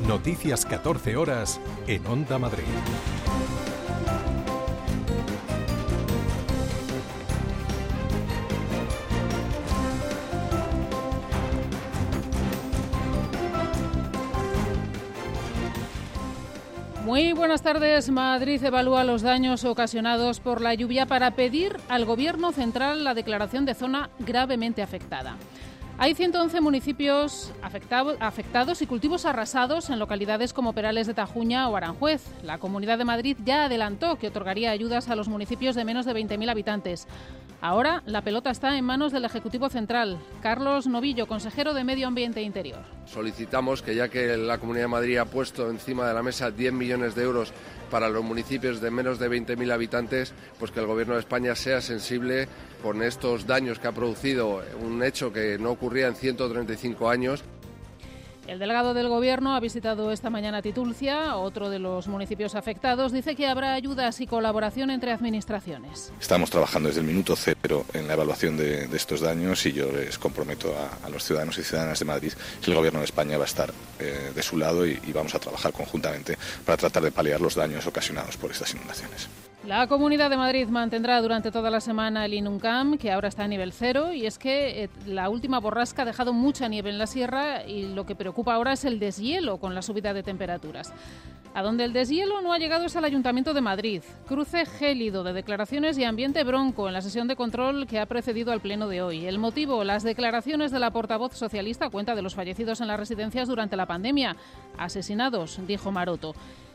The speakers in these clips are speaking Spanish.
Noticias 14 horas en Onda Madrid. Muy buenas tardes. Madrid evalúa los daños ocasionados por la lluvia para pedir al Gobierno central la declaración de zona gravemente afectada. Hay 111 municipios afectados y cultivos arrasados en localidades como Perales de Tajuña o Aranjuez. La Comunidad de Madrid ya adelantó que otorgaría ayudas a los municipios de menos de 20.000 habitantes. Ahora la pelota está en manos del Ejecutivo Central. Carlos Novillo, consejero de Medio Ambiente e Interior. Solicitamos que, ya que la Comunidad de Madrid ha puesto encima de la mesa 10 millones de euros para los municipios de menos de 20.000 habitantes, pues que el Gobierno de España sea sensible con estos daños que ha producido un hecho que no ocurría en 135 años. El delegado del Gobierno ha visitado esta mañana Titulcia, otro de los municipios afectados. Dice que habrá ayudas y colaboración entre administraciones. Estamos trabajando desde el minuto cero en la evaluación de estos daños y yo les comprometo a los ciudadanos y ciudadanas de Madrid que el Gobierno de España va a estar de su lado y vamos a trabajar conjuntamente para tratar de paliar los daños ocasionados por estas inundaciones. La Comunidad de Madrid mantendrá durante toda la semana el INUNCAM, que ahora está a nivel 0, y es que la última borrasca ha dejado mucha nieve en la sierra y lo que preocupa ahora es el deshielo con la subida de temperaturas. A donde el deshielo no ha llegado es al Ayuntamiento de Madrid. Cruce gélido de declaraciones y ambiente bronco en la sesión de control que ha precedido al pleno de hoy. El motivo, las declaraciones de la portavoz socialista a cuenta de los fallecidos en las residencias durante la pandemia. Asesinados, dijo Maroto.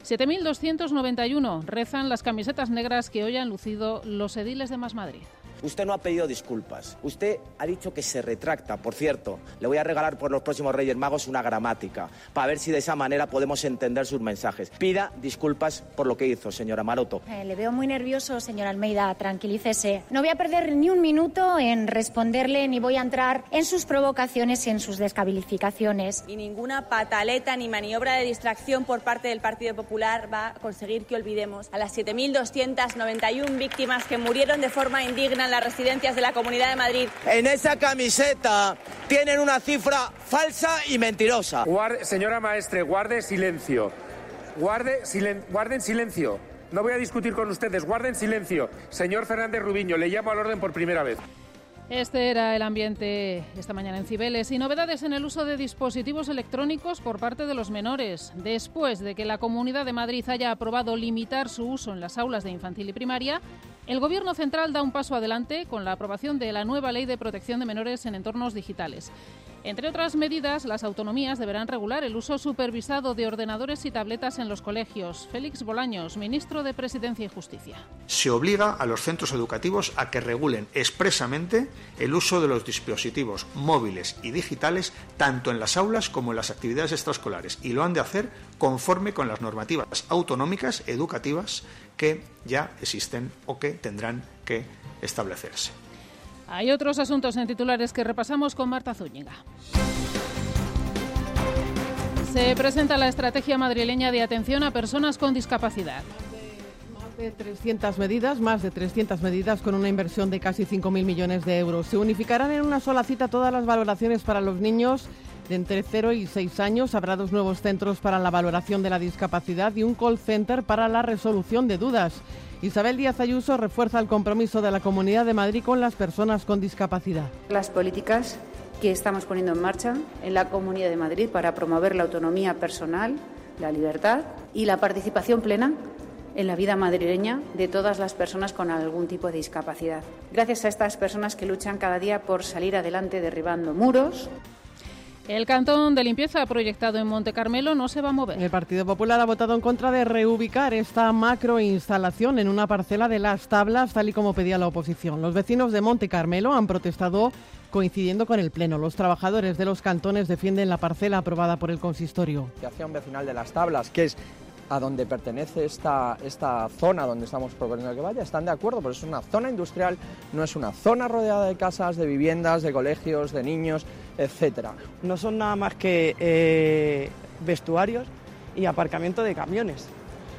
7.291 rezan las camisetas negras que hoy han lucido los ediles de Más Madrid. Usted no ha pedido disculpas. Usted ha dicho que se retracta. Por cierto, le voy a regalar por los próximos Reyes Magos una gramática, para ver si de esa manera podemos entender sus mensajes. Pida disculpas por lo que hizo, señora Maroto. Le veo muy nervioso, señor Almeida. Tranquilícese. No voy a perder ni un minuto en responderle, ni voy a entrar en sus provocaciones y en sus descalificaciones. Y ninguna pataleta ni maniobra de distracción por parte del Partido Popular va a conseguir que olvidemos a las 7.291 víctimas que murieron de forma indigna en las residencias de la Comunidad de Madrid. En esa camiseta tienen una cifra falsa y mentirosa. Señora maestre, guarde silencio. Guarden silencio. No voy a discutir con ustedes, guarden silencio. Señor Fernández Rubiño, le llamo al orden por primera vez. Este era el ambiente esta mañana en Cibeles. Y novedades en el uso de dispositivos electrónicos por parte de los menores. Después de que la Comunidad de Madrid haya aprobado limitar su uso en las aulas de infantil y primaria, el Gobierno central da un paso adelante con la aprobación de la nueva Ley de Protección de Menores en Entornos Digitales. Entre otras medidas, las autonomías deberán regular el uso supervisado de ordenadores y tabletas en los colegios. Félix Bolaños, ministro de Presidencia y Justicia. Se obliga a los centros educativos a que regulen expresamente el uso de los dispositivos móviles y digitales tanto en las aulas como en las actividades extraescolares, y lo han de hacer conforme con las normativas autonómicas educativas que ya existen o que tendrán que establecerse. Hay otros asuntos en titulares que repasamos con Marta Zúñiga. Se presenta la estrategia madrileña de atención a personas con discapacidad. Más de 300 medidas con una inversión de casi 5.000 millones de euros. Se unificarán en una sola cita todas las valoraciones para los niños de entre 0 y 6 años. Habrá 2 nuevos centros para la valoración de la discapacidad y un call center para la resolución de dudas. Isabel Díaz Ayuso refuerza el compromiso de la Comunidad de Madrid con las personas con discapacidad. Las políticas que estamos poniendo en marcha en la Comunidad de Madrid para promover la autonomía personal, la libertad y la participación plena en la vida madrileña de todas las personas con algún tipo de discapacidad. Gracias a estas personas que luchan cada día por salir adelante derribando muros. El cantón de limpieza proyectado en Monte Carmelo no se va a mover. El Partido Popular ha votado en contra de reubicar esta macroinstalación en una parcela de Las Tablas, tal y como pedía la oposición. Los vecinos de Monte Carmelo han protestado coincidiendo con el Pleno. Los trabajadores de los cantones defienden la parcela aprobada por el consistorio. Un vecinal de Las Tablas, que es a donde pertenece esta zona donde estamos proponiendo que vaya, están de acuerdo, pero es una zona industrial, no es una zona rodeada de casas, de viviendas, de colegios, de niños, etcétera. No son nada más que vestuarios y aparcamiento de camiones.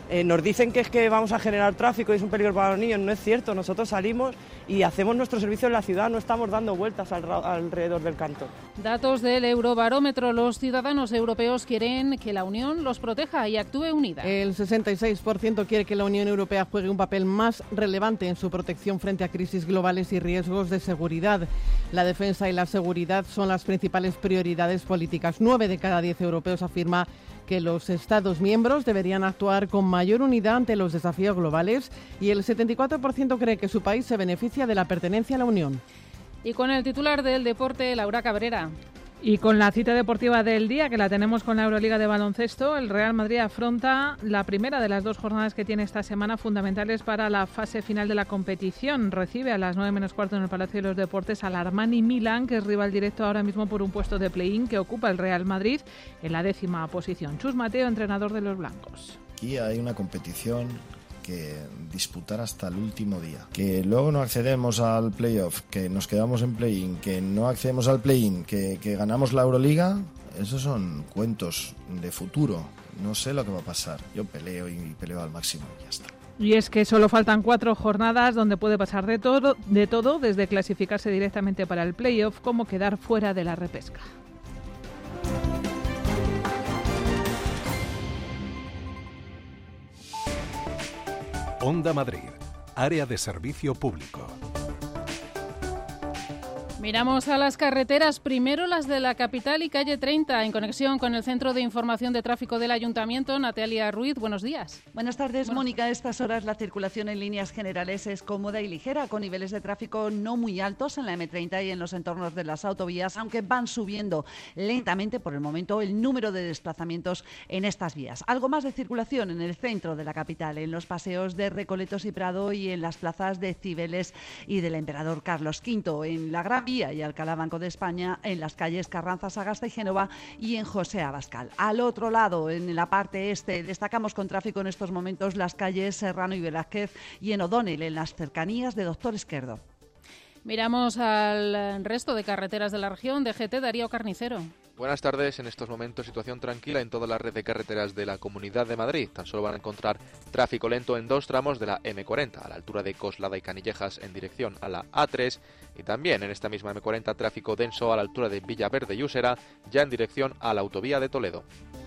Nos dicen que es que vamos a generar tráfico y es un peligro para los niños. No es cierto, nosotros salimos y hacemos nuestro servicio en la ciudad, no estamos dando vueltas alrededor del cantón. Datos del Eurobarómetro. Los ciudadanos europeos quieren que la Unión los proteja y actúe unida. El 66% quiere que la Unión Europea juegue un papel más relevante en su protección frente a crisis globales y riesgos de seguridad. La defensa y la seguridad son las principales prioridades políticas. 9 de cada 10 europeos afirma que los Estados miembros deberían actuar con mayor unidad ante los desafíos globales y el 74% cree que su país se beneficia de la pertenencia a la Unión. Y con el titular del deporte, Laura Cabrera. Y con la cita deportiva del día, que la tenemos con la Euroliga de baloncesto, el Real Madrid afronta la primera de las 2 jornadas que tiene esta semana, fundamentales para la fase final de la competición. Recibe a las 9:15 en el Palacio de los Deportes al Armani Milán, que es rival directo ahora mismo por un puesto de play-in que ocupa el Real Madrid en la 10ª posición. Chus Mateo, entrenador de los blancos. Aquí hay una competición que disputar hasta el último día. Que luego no accedemos al playoff, que nos quedamos en play-in, que no accedemos al play-in, que ganamos la Euroliga, esos son cuentos de futuro. No sé lo que va a pasar. Yo peleo y peleo al máximo y ya está. Y es que solo faltan 4 jornadas donde puede pasar de todo, desde clasificarse directamente para el playoff como quedar fuera de la repesca. Onda Madrid, área de servicio público. Miramos a las carreteras, primero las de la capital y calle 30, en conexión con el Centro de Información de Tráfico del Ayuntamiento. Natalia Ruiz, buenos días. Buenas tardes, Mónica. A estas horas la circulación en líneas generales es cómoda y ligera, con niveles de tráfico no muy altos en la M30 y en los entornos de las autovías, aunque van subiendo lentamente por el momento el número de desplazamientos en estas vías. Algo más de circulación en el centro de la capital, en los paseos de Recoletos y Prado y en las plazas de Cibeles y del Emperador Carlos V, en la Gran Vía y Alcalá Banco de España, en las calles Carranza, Sagasta y Génova y en José Abascal. Al otro lado, en la parte este, destacamos con tráfico en estos momentos las calles Serrano y Velázquez y en O'Donnell, en las cercanías de Doctor Esquerdo. Miramos al resto de carreteras de la región. DGT, Darío Carnicero. Buenas tardes. En estos momentos situación tranquila en toda la red de carreteras de la Comunidad de Madrid. Tan solo van a encontrar tráfico lento en 2 tramos de la M40, a la altura de Coslada y Canillejas en dirección a la A3, y también en esta misma M40 tráfico denso a la altura de Villaverde y Usera, ya en dirección a la autovía de Toledo.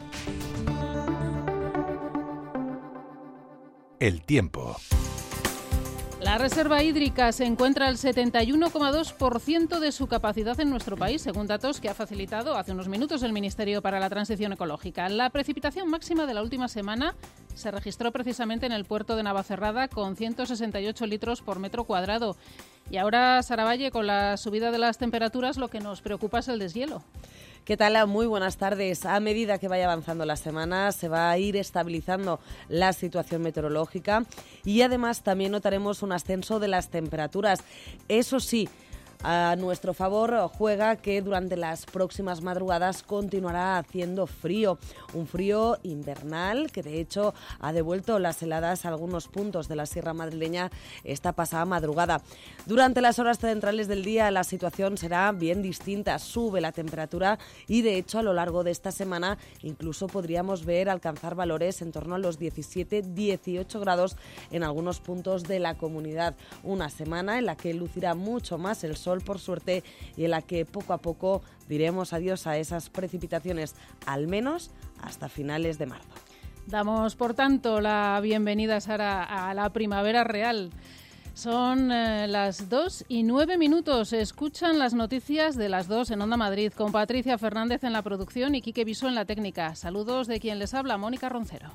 El tiempo. La reserva hídrica se encuentra al 71,2% de su capacidad en nuestro país, según datos que ha facilitado hace unos minutos el Ministerio para la Transición Ecológica. La precipitación máxima de la última semana se registró precisamente en el puerto de Navacerrada con 168 litros por metro cuadrado. Y ahora, Sara Valle, con la subida de las temperaturas, lo que nos preocupa es el deshielo. ¿Qué tal? Muy buenas tardes. A medida que vaya avanzando la semana, se va a ir estabilizando la situación meteorológica y además también notaremos un ascenso de las temperaturas. Eso sí, a nuestro favor juega que durante las próximas madrugadas continuará haciendo frío, un frío invernal que de hecho ha devuelto las heladas a algunos puntos de la Sierra Madrileña esta pasada madrugada. Durante las horas centrales del día la situación será bien distinta, sube la temperatura y de hecho a lo largo de esta semana incluso podríamos ver alcanzar valores en torno a los 17-18 grados en algunos puntos de la comunidad. Una semana en la que lucirá mucho más el sol, por suerte, y en la que poco a poco diremos adiós a esas precipitaciones, al menos hasta finales de marzo. Damos, por tanto, la bienvenida, Sara, a la primavera real. Son las 2:09. Escuchan las noticias de las 2 en Onda Madrid, con Patricia Fernández en la producción y Quique Viso en la técnica. Saludos de quien les habla, Mónica Roncero.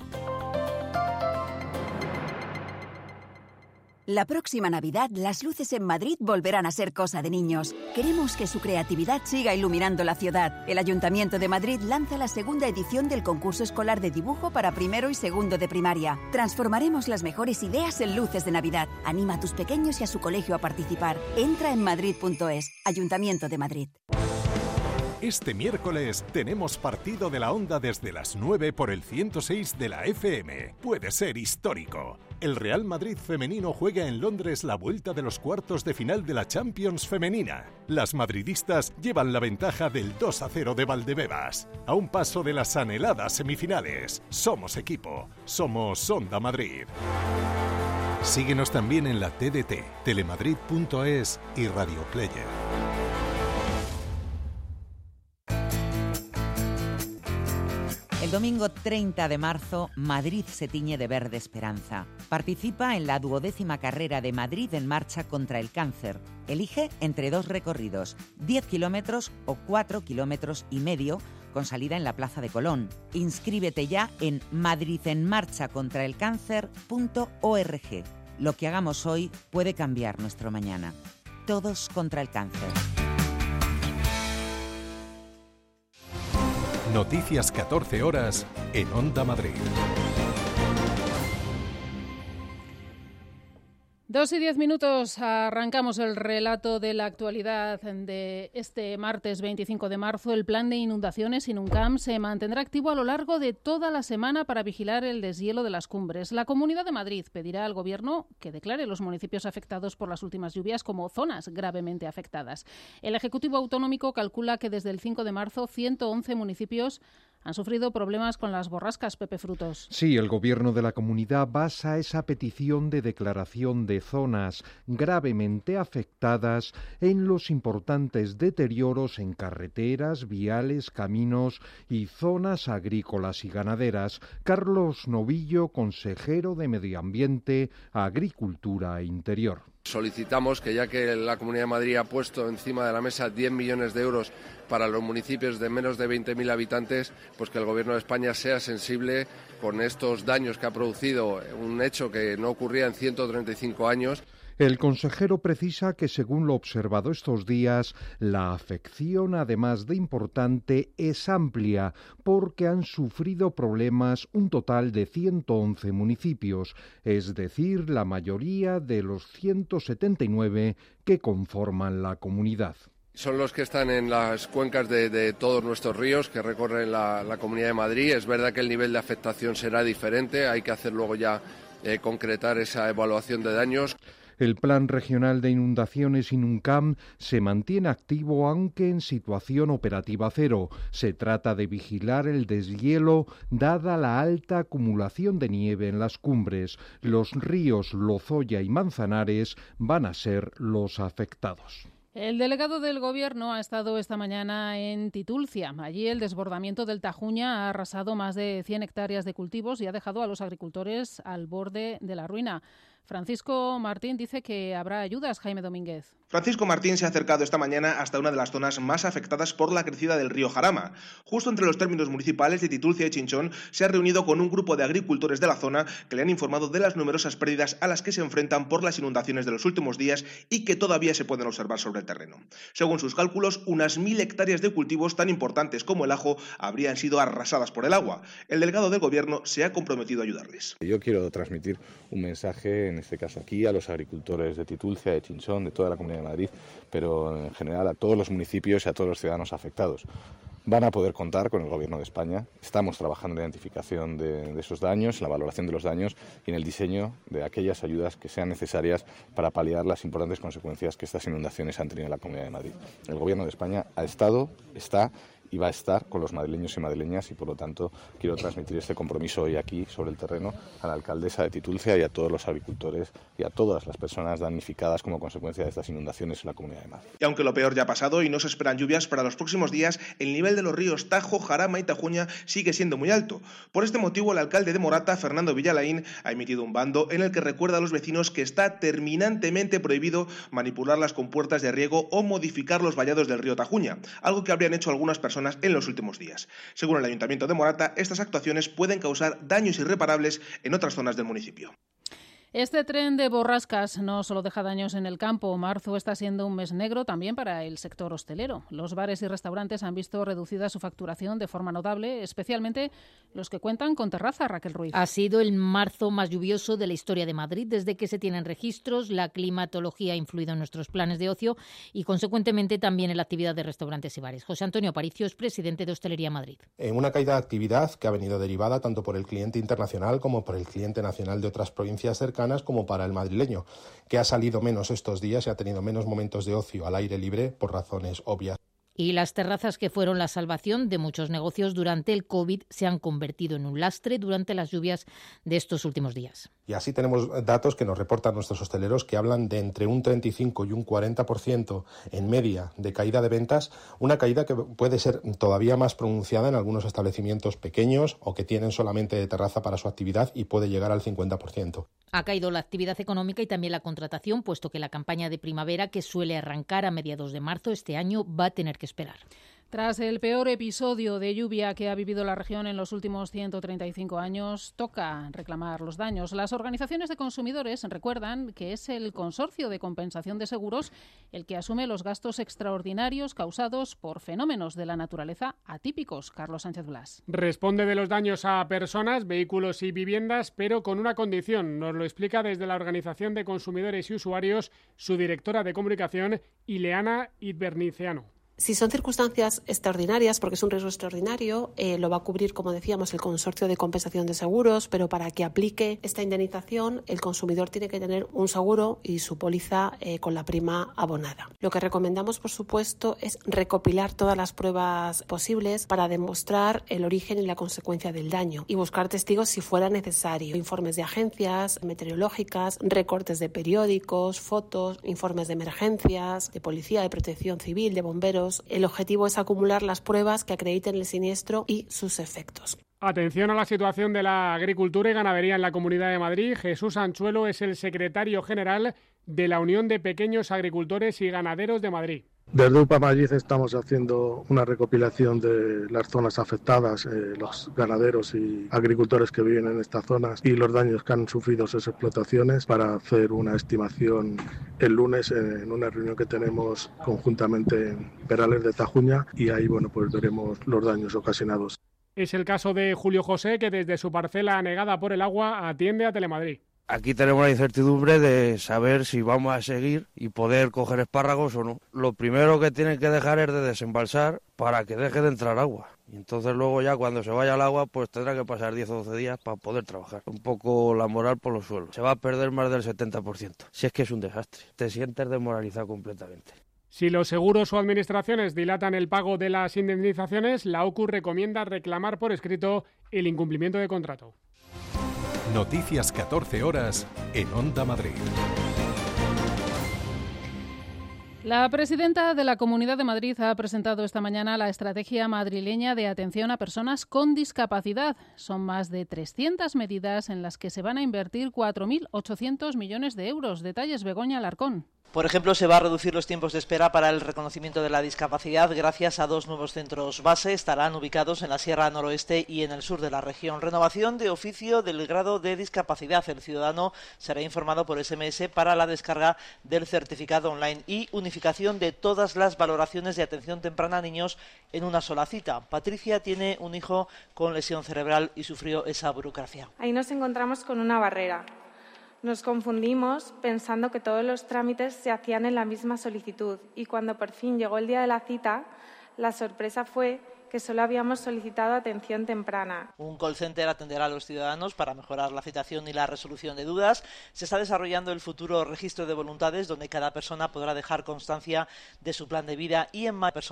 La próxima Navidad, las luces en Madrid volverán a ser cosa de niños. Queremos que su creatividad siga iluminando la ciudad. El Ayuntamiento de Madrid lanza la segunda edición del concurso escolar de dibujo para primero y segundo de primaria. Transformaremos las mejores ideas en luces de Navidad. Anima a tus pequeños y a su colegio a participar. Entra en madrid.es. Ayuntamiento de Madrid. Este miércoles tenemos partido de la Onda desde las 9 por el 106 de la FM. Puede ser histórico. El Real Madrid femenino juega en Londres la vuelta de los cuartos de final de la Champions femenina. Las madridistas llevan la ventaja del 2-0 de Valdebebas. A un paso de las anheladas semifinales. Somos equipo. Somos Onda Madrid. Síguenos también en la TDT, telemadrid.es y Radio Player. El domingo 30 de marzo, Madrid se tiñe de verde esperanza. Participa en la 12ª carrera de Madrid en marcha contra el cáncer. Elige entre 2 recorridos, 10 kilómetros o 4,5 kilómetros, con salida en la Plaza de Colón. Inscríbete ya en madridenmarchacontraelcáncer.org. Lo que hagamos hoy puede cambiar nuestro mañana. Todos contra el cáncer. Noticias 14 horas en Onda Madrid. 2:10, arrancamos el relato de la actualidad de este martes 25 de marzo. El plan de inundaciones Inuncam se mantendrá activo a lo largo de toda la semana para vigilar el deshielo de las cumbres. La Comunidad de Madrid pedirá al Gobierno que declare los municipios afectados por las últimas lluvias como zonas gravemente afectadas. El Ejecutivo Autonómico calcula que desde el 5 de marzo 111 municipios han sufrido problemas con las borrascas. Pepe Frutos. Sí, el Gobierno de la Comunidad basa esa petición de declaración de zonas gravemente afectadas en los importantes deterioros en carreteras, viales, caminos y zonas agrícolas y ganaderas. Carlos Novillo, consejero de Medio Ambiente, Agricultura e Interior. Solicitamos que, ya que la Comunidad de Madrid ha puesto encima de la mesa 10 millones de euros para los municipios de menos de 20.000 habitantes, pues que el Gobierno de España sea sensible con estos daños que ha producido un hecho que no ocurría en 135 años. El consejero precisa que, según lo observado estos días, la afección, además de importante, es amplia, porque han sufrido problemas un total de 111 municipios, es decir, la mayoría de los 179 que conforman la comunidad. Son los que están en las cuencas de todos nuestros ríos que recorren la Comunidad de Madrid. Es verdad que el nivel de afectación será diferente, hay que hacer luego ya concretar esa evaluación de daños. El Plan Regional de Inundaciones Inuncam se mantiene activo, aunque en situación operativa cero. Se trata de vigilar el deshielo dada la alta acumulación de nieve en las cumbres. Los ríos Lozoya y Manzanares van a ser los afectados. El delegado del Gobierno ha estado esta mañana en Titulcia. Allí el desbordamiento del Tajuña ha arrasado más de 100 hectáreas de cultivos y ha dejado a los agricultores al borde de la ruina. Francisco Martín dice que habrá ayudas. Jaime Domínguez. Francisco Martín se ha acercado esta mañana hasta una de las zonas más afectadas por la crecida del río Jarama. Justo entre los términos municipales de Titulcia y Chinchón se ha reunido con un grupo de agricultores de la zona que le han informado de las numerosas pérdidas a las que se enfrentan por las inundaciones de los últimos días y que todavía se pueden observar sobre el terreno. Según sus cálculos, unas 1.000 hectáreas de cultivos tan importantes como el ajo habrían sido arrasadas por el agua. El delegado del Gobierno se ha comprometido a ayudarles. Yo quiero transmitir un mensaje, en este caso aquí, a los agricultores de Titulcia, de Chinchón, de toda la Comunidad de Madrid, pero en general a todos los municipios y a todos los ciudadanos afectados. Van a poder contar con el Gobierno de España. Estamos trabajando en la identificación de esos daños, en la valoración de los daños y en el diseño de aquellas ayudas que sean necesarias para paliar las importantes consecuencias que estas inundaciones han tenido en la Comunidad de Madrid. El Gobierno de España ha estado, está y va a estar con los madrileños y madrileñas y, por lo tanto, quiero transmitir este compromiso hoy aquí sobre el terreno a la alcaldesa de Titulcia y a todos los agricultores y a todas las personas damnificadas como consecuencia de estas inundaciones en la Comunidad de Madrid. Y aunque lo peor ya ha pasado y no se esperan lluvias para los próximos días, el nivel de los ríos Tajo, Jarama y Tajuña sigue siendo muy alto. Por este motivo, el alcalde de Morata, Fernando Villalain, ha emitido un bando en el que recuerda a los vecinos que está terminantemente prohibido manipular las compuertas de riego o modificar los vallados del río Tajuña, algo que habrían hecho algunas personas en los últimos días. Según el Ayuntamiento de Morata, estas actuaciones pueden causar daños irreparables en otras zonas del municipio. Este tren de borrascas no solo deja daños en el campo. Marzo está siendo un mes negro también para el sector hostelero. Los bares y restaurantes han visto reducida su facturación de forma notable, especialmente los que cuentan con terraza. Raquel Ruiz. Ha sido el marzo más lluvioso de la historia de Madrid desde que se tienen registros. La climatología ha influido en nuestros planes de ocio y, consecuentemente, también en la actividad de restaurantes y bares. José Antonio Aparicio es presidente de Hostelería Madrid. En una caída de actividad que ha venido derivada tanto por el cliente internacional como por el cliente nacional de otras provincias cercanas, como para el madrileño, que ha salido menos estos días y ha tenido menos momentos de ocio al aire libre por razones obvias. Y las terrazas, que fueron la salvación de muchos negocios durante el COVID, se han convertido en un lastre durante las lluvias de estos últimos días. Y así tenemos datos que nos reportan nuestros hosteleros que hablan de entre un 35 y un 40% en media de caída de ventas, una caída que puede ser todavía más pronunciada en algunos establecimientos pequeños o que tienen solamente de terraza para su actividad y puede llegar al 50%. Ha caído la actividad económica y también la contratación, puesto que la campaña de primavera, que suele arrancar a mediados de marzo, este año va a tener que esperar. Tras el peor episodio de lluvia que ha vivido la región en los últimos 135 años, toca reclamar los daños. Las organizaciones de consumidores recuerdan que es el Consorcio de Compensación de Seguros el que asume los gastos extraordinarios causados por fenómenos de la naturaleza atípicos. Carlos Sánchez Blas. Responde de los daños a personas, vehículos y viviendas, pero con una condición. Nos lo explica desde la Organización de Consumidores y Usuarios su directora de comunicación, Ileana Iberniciano. Si son circunstancias extraordinarias, porque es un riesgo extraordinario, lo va a cubrir, como decíamos, el Consorcio de Compensación de Seguros, pero para que aplique esta indemnización, el consumidor tiene que tener un seguro y su póliza con la prima abonada. Lo que recomendamos, por supuesto, es recopilar todas las pruebas posibles para demostrar el origen y la consecuencia del daño y buscar testigos si fuera necesario. Informes de agencias meteorológicas, recortes de periódicos, fotos, informes de emergencias, de policía, de protección civil, de bomberos. El objetivo es acumular las pruebas que acrediten el siniestro y sus efectos. Atención a la situación de la agricultura y ganadería en la Comunidad de Madrid. Jesús Anchuelo es el secretario general de la Unión de Pequeños Agricultores y Ganaderos de Madrid. Desde UPA Madrid estamos haciendo una recopilación de las zonas afectadas, los ganaderos y agricultores que viven en estas zonas y los daños que han sufrido sus explotaciones para hacer una estimación el lunes en una reunión que tenemos conjuntamente en Perales de Tajuña y ahí pues veremos los daños ocasionados. Es el caso de Julio José, que desde su parcela anegada por el agua atiende a Telemadrid. Aquí tenemos la incertidumbre de saber si vamos a seguir y poder coger espárragos o no. Lo primero que tienen que dejar es de desembalsar para que deje de entrar agua. Y entonces luego ya cuando se vaya el agua pues tendrá que pasar 10 o 12 días para poder trabajar. Un poco la moral por los suelos. Se va a perder más del 70%. Si es que es un desastre. Te sientes desmoralizado completamente. Si los seguros o administraciones dilatan el pago de las indemnizaciones, la OCU recomienda reclamar por escrito el incumplimiento de contrato. Noticias 14 horas en Onda Madrid. La presidenta de la Comunidad de Madrid ha presentado esta mañana la estrategia madrileña de atención a personas con discapacidad. Son más de 300 medidas en las que se van a invertir 4.800 millones de euros. Detalles, Begoña Alarcón. Por ejemplo, se va a reducir los tiempos de espera para el reconocimiento de la discapacidad gracias a 2 nuevos centros base. Estarán ubicados en la Sierra Noroeste y en el sur de la región. Renovación de oficio del grado de discapacidad. El ciudadano será informado por SMS para la descarga del certificado online y unificación de todas las valoraciones de atención temprana a niños en una sola cita. Patricia tiene un hijo con lesión cerebral y sufrió esa burocracia. Ahí nos encontramos con una barrera. Nos confundimos pensando que todos los trámites se hacían en la misma solicitud y cuando por fin llegó el día de la cita, la sorpresa fue que solo habíamos solicitado atención temprana. Un call center atenderá a los ciudadanos para mejorar la citación y la resolución de dudas. Se está desarrollando el futuro registro de voluntades, donde cada persona podrá dejar constancia de su plan de vida y en mayo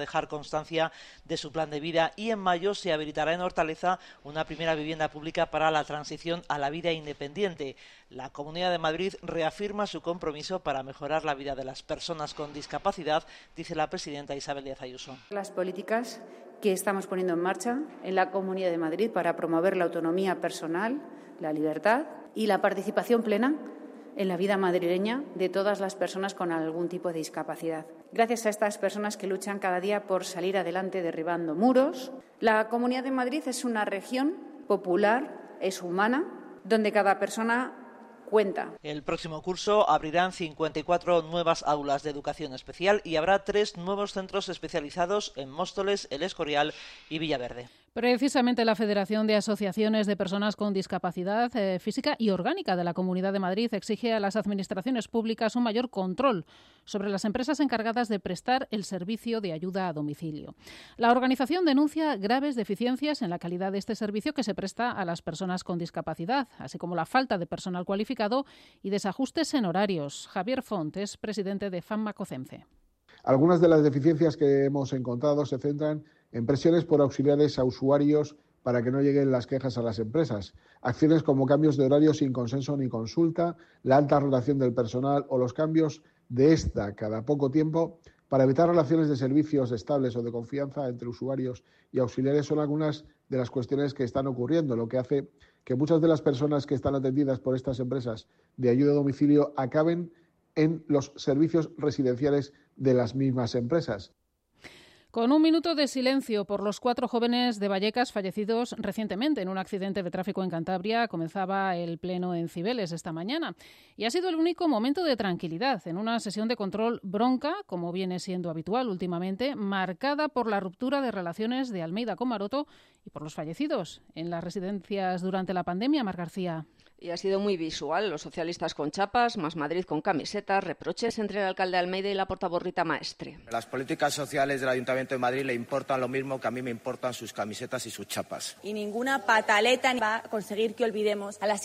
se habilitará en Hortaleza una primera vivienda pública para la transición a la vida independiente. La Comunidad de Madrid reafirma su compromiso para mejorar la vida de las personas con discapacidad, dice la presidenta Isabel Díaz Ayuso. Las políticas que estamos poniendo en marcha en la Comunidad de Madrid para promover la autonomía personal, la libertad y la participación plena en la vida madrileña de todas las personas con algún tipo de discapacidad. Gracias a estas personas que luchan cada día por salir adelante derribando muros, la Comunidad de Madrid es una región popular, es humana, donde cada persona cuenta. El próximo curso abrirán 54 nuevas aulas de educación especial y habrá 3 nuevos centros especializados en Móstoles, El Escorial y Villaverde. Precisamente la Federación de Asociaciones de Personas con Discapacidad Física y Orgánica de la Comunidad de Madrid exige a las administraciones públicas un mayor control sobre las empresas encargadas de prestar el servicio de ayuda a domicilio. La organización denuncia graves deficiencias en la calidad de este servicio que se presta a las personas con discapacidad, así como la falta de personal cualificado y desajustes en horarios. Javier Font es presidente de FAMMA-COCEMCE. Algunas de las deficiencias que hemos encontrado se centran en presiones por auxiliares a usuarios para que no lleguen las quejas a las empresas, acciones como cambios de horario sin consenso ni consulta, la alta rotación del personal o los cambios de esta cada poco tiempo para evitar relaciones de servicios estables o de confianza entre usuarios y auxiliares son algunas de las cuestiones que están ocurriendo, lo que hace que muchas de las personas que están atendidas por estas empresas de ayuda a domicilio acaben en los servicios residenciales de las mismas empresas. Con un minuto de silencio por los 4 jóvenes de Vallecas fallecidos recientemente en un accidente de tráfico en Cantabria, comenzaba el pleno en Cibeles esta mañana. Y ha sido el único momento de tranquilidad en una sesión de control bronca, como viene siendo habitual últimamente, marcada por la ruptura de relaciones de Almeida con Maroto y por los fallecidos en las residencias durante la pandemia. Mar García. Y ha sido muy visual, los socialistas con chapas, Más Madrid con camisetas, reproches entre el alcalde Almeida y la portavoz Rita Maestre. Las políticas sociales del Ayuntamiento de Madrid le importan lo mismo que a mí me importan sus camisetas y sus chapas. Y ninguna pataleta va a conseguir que olvidemos a las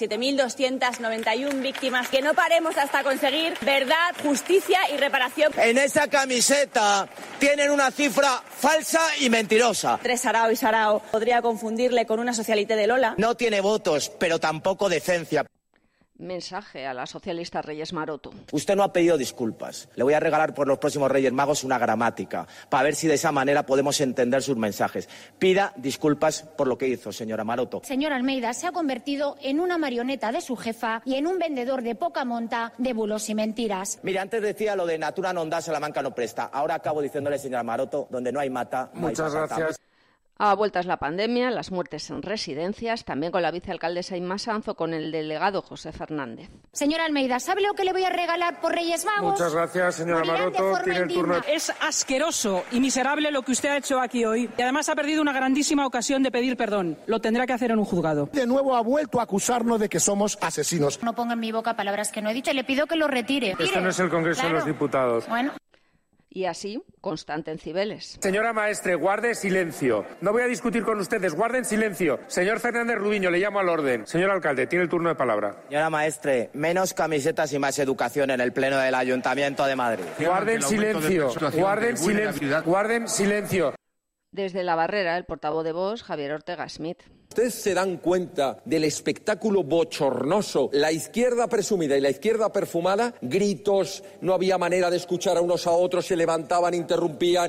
7.291 víctimas, que no paremos hasta conseguir verdad, justicia y reparación. En esa camiseta tienen una cifra falsa y mentirosa. 3 Sarao y Sarao podría confundirle con una socialité de Lola. No tiene votos, pero tampoco decencia. Mensaje a la socialista Reyes Maroto. Usted no ha pedido disculpas. Le voy a regalar por los próximos Reyes Magos una gramática, para ver si de esa manera podemos entender sus mensajes. Pida disculpas por lo que hizo, señora Maroto. Señor Almeida se ha convertido en una marioneta de su jefa y en un vendedor de poca monta de bulos y mentiras. Mire, antes decía lo de natura non da, Salamanca no presta. Ahora acabo diciéndole, señora Maroto, donde no hay mata, no hay patata. Muchas gracias. A vueltas la pandemia, las muertes en residencias, también con la vicealcaldesa Inma Sanz o con el delegado José Fernández. Señor Almeida, ¿sabe lo que le voy a regalar por Reyes Magos? Muchas gracias, señora Maroto. Tiene el turno. Es asqueroso y miserable lo que usted ha hecho aquí hoy. Y además ha perdido una grandísima ocasión de pedir perdón. Lo tendrá que hacer en un juzgado. De nuevo ha vuelto a acusarnos de que somos asesinos. No ponga en mi boca palabras que no he dicho. Le pido que lo retire. Esto no es el Congreso de los Diputados. Bueno. Y así, constante en Cibeles. Señora Maestre, guarde silencio. No voy a discutir con ustedes, guarden silencio. Señor Fernández Rubiño, le llamo al orden. Señor alcalde, tiene el turno de palabra. Señora Maestre, menos camisetas y más educación en el Pleno del Ayuntamiento de Madrid. Guarden silencio, guarden silencio, guarden silencio. Desde la Barrera, el portavoz de Vox, Javier Ortega Smith. ¿Ustedes se dan cuenta del espectáculo bochornoso? La izquierda presumida y la izquierda perfumada, gritos, no había manera de escuchar a unos a otros, se levantaban, interrumpían.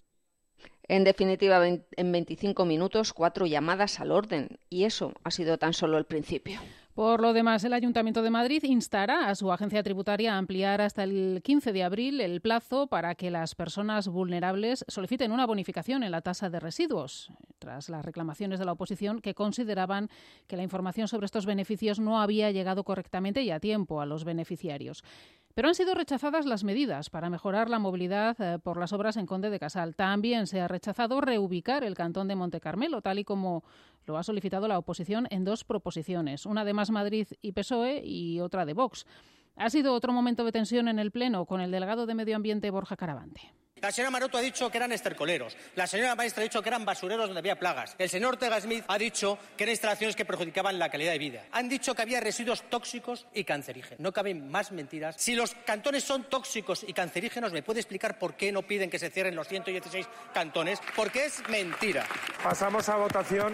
En definitiva, en 25 minutos, 4 llamadas al orden. Y eso ha sido tan solo el principio. Por lo demás, el Ayuntamiento de Madrid instará a su agencia tributaria a ampliar hasta el 15 de abril el plazo para que las personas vulnerables soliciten una bonificación en la tasa de residuos, tras las reclamaciones de la oposición que consideraban que la información sobre estos beneficios no había llegado correctamente y a tiempo a los beneficiarios. Pero han sido rechazadas las medidas para mejorar la movilidad por las obras en Conde de Casal. También se ha rechazado reubicar el cantón de Montecarmelo, tal y como lo ha solicitado la oposición en 2 proposiciones, una de Más Madrid y PSOE y otra de Vox. Ha sido otro momento de tensión en el Pleno con el delegado de Medio Ambiente, Borja Caravante. La señora Maroto ha dicho que eran estercoleros. La señora Maestre ha dicho que eran basureros donde había plagas. El señor Ortega Smith ha dicho que eran instalaciones que perjudicaban la calidad de vida. Han dicho que había residuos tóxicos y cancerígenos. No caben más mentiras. Si los cantones son tóxicos y cancerígenos, ¿me puede explicar por qué no piden que se cierren los 116 cantones? Porque es mentira. Pasamos a votación.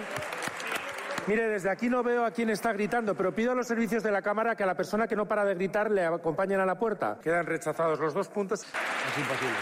Mire, desde aquí no veo a quién está gritando, pero pido a los servicios de la Cámara que a la persona que no para de gritar le acompañen a la puerta. Quedan rechazados los 2 puntos. Es imposible.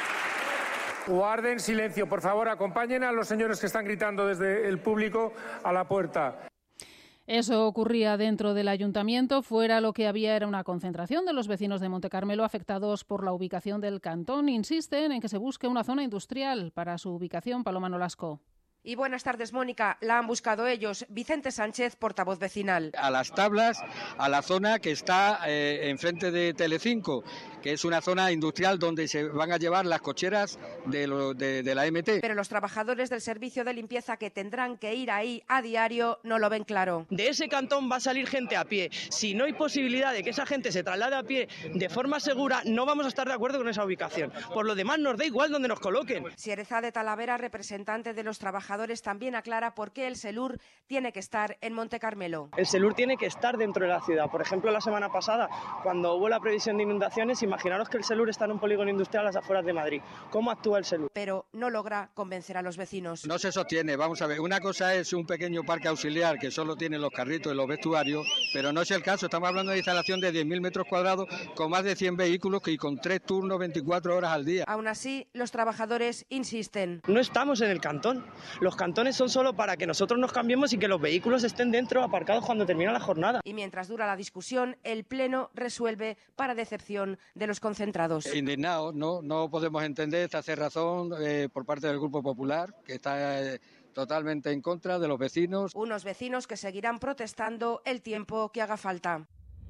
Guarden silencio, por favor, acompañen a los señores que están gritando desde el público a la puerta. Eso ocurría dentro del ayuntamiento. Fuera lo que había era una concentración de los vecinos de Montecarmelo afectados por la ubicación del cantón. Insisten en que se busque una zona industrial para su ubicación. Paloma Nolasco. Y buenas tardes, Mónica. La han buscado ellos. Vicente Sánchez, portavoz vecinal. A las tablas, a la zona que está enfrente de Telecinco, que es una zona industrial donde se van a llevar las cocheras de la MT. Pero los trabajadores del servicio de limpieza que tendrán que ir ahí a diario no lo ven claro. De ese cantón va a salir gente a pie. Si no hay posibilidad de que esa gente se traslade a pie de forma segura, no vamos a estar de acuerdo con esa ubicación. Por lo demás, nos da igual donde nos coloquen. Siereza de Talavera, representante de los trabajadores, también aclara por qué el SELUR tiene que estar en Monte Carmelo. El SELUR tiene que estar dentro de la ciudad. Por ejemplo, la semana pasada, cuando hubo la previsión de inundaciones, imaginaros que el SELUR está en un polígono industrial a las afueras de Madrid. ¿Cómo actúa el SELUR? Pero no logra convencer a los vecinos. No se sostiene, vamos a ver. Una cosa es un pequeño parque auxiliar que solo tiene los carritos y los vestuarios, pero no es el caso. Estamos hablando de instalación de 10.000 metros cuadrados con más de 100 vehículos y con 3 turnos 24 horas al día. Aún así, los trabajadores insisten. No estamos en el cantón. Los cantones son solo para que nosotros nos cambiemos y que los vehículos estén dentro aparcados cuando termina la jornada. Y mientras dura la discusión, el Pleno resuelve para decepción de los concentrados. Indignados, no podemos entender esta cerrazón por parte del Grupo Popular, que está totalmente en contra de los vecinos. Unos vecinos que seguirán protestando el tiempo que haga falta.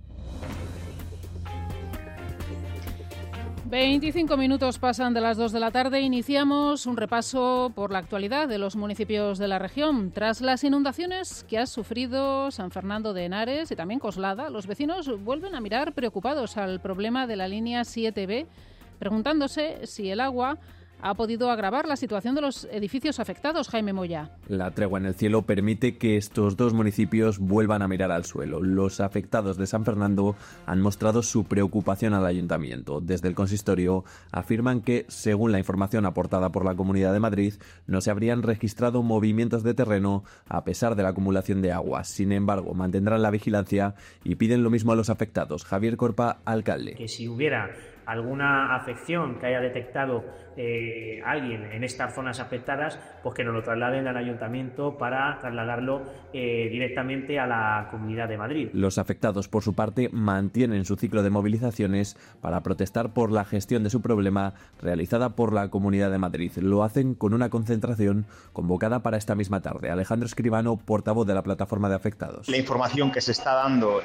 25 minutos pasan de las 2 de la tarde. Iniciamos un repaso por la actualidad de los municipios de la región. Tras las inundaciones que ha sufrido San Fernando de Henares y también Coslada, los vecinos vuelven a mirar preocupados al problema de la línea 7B, preguntándose si el agua ha podido agravar la situación de los edificios afectados. Jaime Moya. La tregua en el cielo permite que estos dos municipios vuelvan a mirar al suelo. Los afectados de San Fernando han mostrado su preocupación al ayuntamiento. Desde el consistorio afirman que, según la información aportada por la Comunidad de Madrid, no se habrían registrado movimientos de terreno a pesar de la acumulación de agua. Sin embargo, mantendrán la vigilancia y piden lo mismo a los afectados. Javier Corpa, alcalde. Que si hubiera alguna afección que haya detectado alguien en estas zonas afectadas, pues que nos lo trasladen al ayuntamiento para trasladarlo directamente a la Comunidad de Madrid. Los afectados, por su parte, mantienen su ciclo de movilizaciones para protestar por la gestión de su problema realizada por la Comunidad de Madrid. Lo hacen con una concentración convocada para esta misma tarde. Alejandro Escribano, portavoz de la plataforma de afectados. La información que se está dando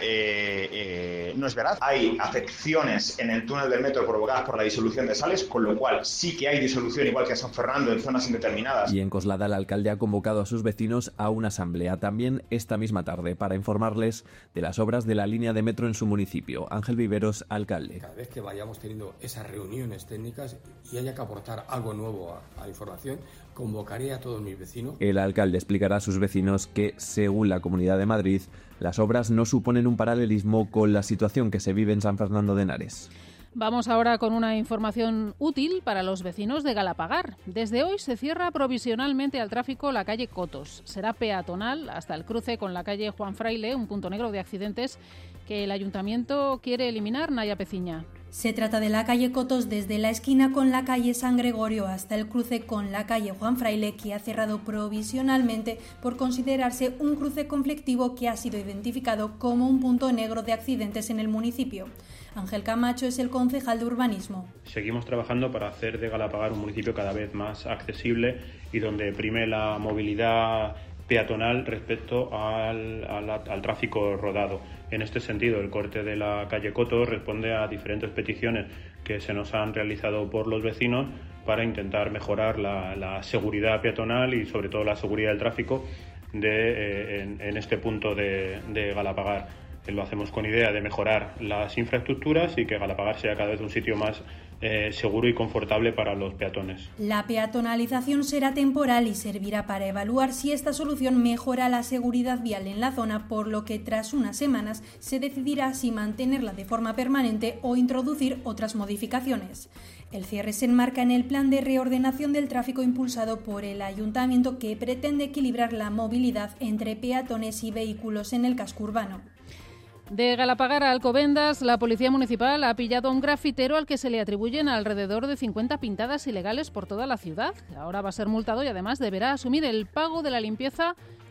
no es veraz. Hay afecciones en el túnel del metro provocadas por la disolución de sales, con lo cual sí que hay disolución, igual que a San Fernando, en zonas indeterminadas. Y en Coslada, el alcalde ha convocado a sus vecinos a una asamblea también esta misma tarde para informarles de las obras de la línea de metro en su municipio. Ángel Viveros, alcalde. Cada vez que vayamos teniendo esas reuniones técnicas y haya que aportar algo nuevo a la información, convocaré a todos mis vecinos. El alcalde explicará a sus vecinos que, según la Comunidad de Madrid, las obras no suponen un paralelismo con la situación que se vive en San Fernando de Henares. Vamos ahora con una información útil para los vecinos de Galapagar. Desde hoy se cierra provisionalmente al tráfico la calle Cotos. Será peatonal hasta el cruce con la calle Juan Fraile, un punto negro de accidentes que el ayuntamiento quiere eliminar. Naya Peciña. Se trata de la calle Cotos desde la esquina con la calle San Gregorio hasta el cruce con la calle Juan Fraile, que ha cerrado provisionalmente por considerarse un cruce conflictivo que ha sido identificado como un punto negro de accidentes en el municipio. Ángel Camacho es el concejal de urbanismo. Seguimos trabajando para hacer de Galapagar un municipio cada vez más accesible y donde prime la movilidad peatonal respecto al tráfico rodado. En este sentido, el corte de la calle Coto responde a diferentes peticiones que se nos han realizado por los vecinos para intentar mejorar la seguridad peatonal y sobre todo la seguridad del tráfico en este punto de Galapagar. Lo hacemos con idea de mejorar las infraestructuras y que Galapagar sea cada vez un sitio más seguro y confortable para los peatones. La peatonalización será temporal y servirá para evaluar si esta solución mejora la seguridad vial en la zona, por lo que tras unas semanas se decidirá si mantenerla de forma permanente o introducir otras modificaciones. El cierre se enmarca en el plan de reordenación del tráfico impulsado por el ayuntamiento, que pretende equilibrar la movilidad entre peatones y vehículos en el casco urbano. De Galapagar a Alcobendas, la Policía Municipal ha pillado a un grafitero al que se le atribuyen alrededor de 50 pintadas ilegales por toda la ciudad. Ahora va a ser multado y además deberá asumir el pago de la limpieza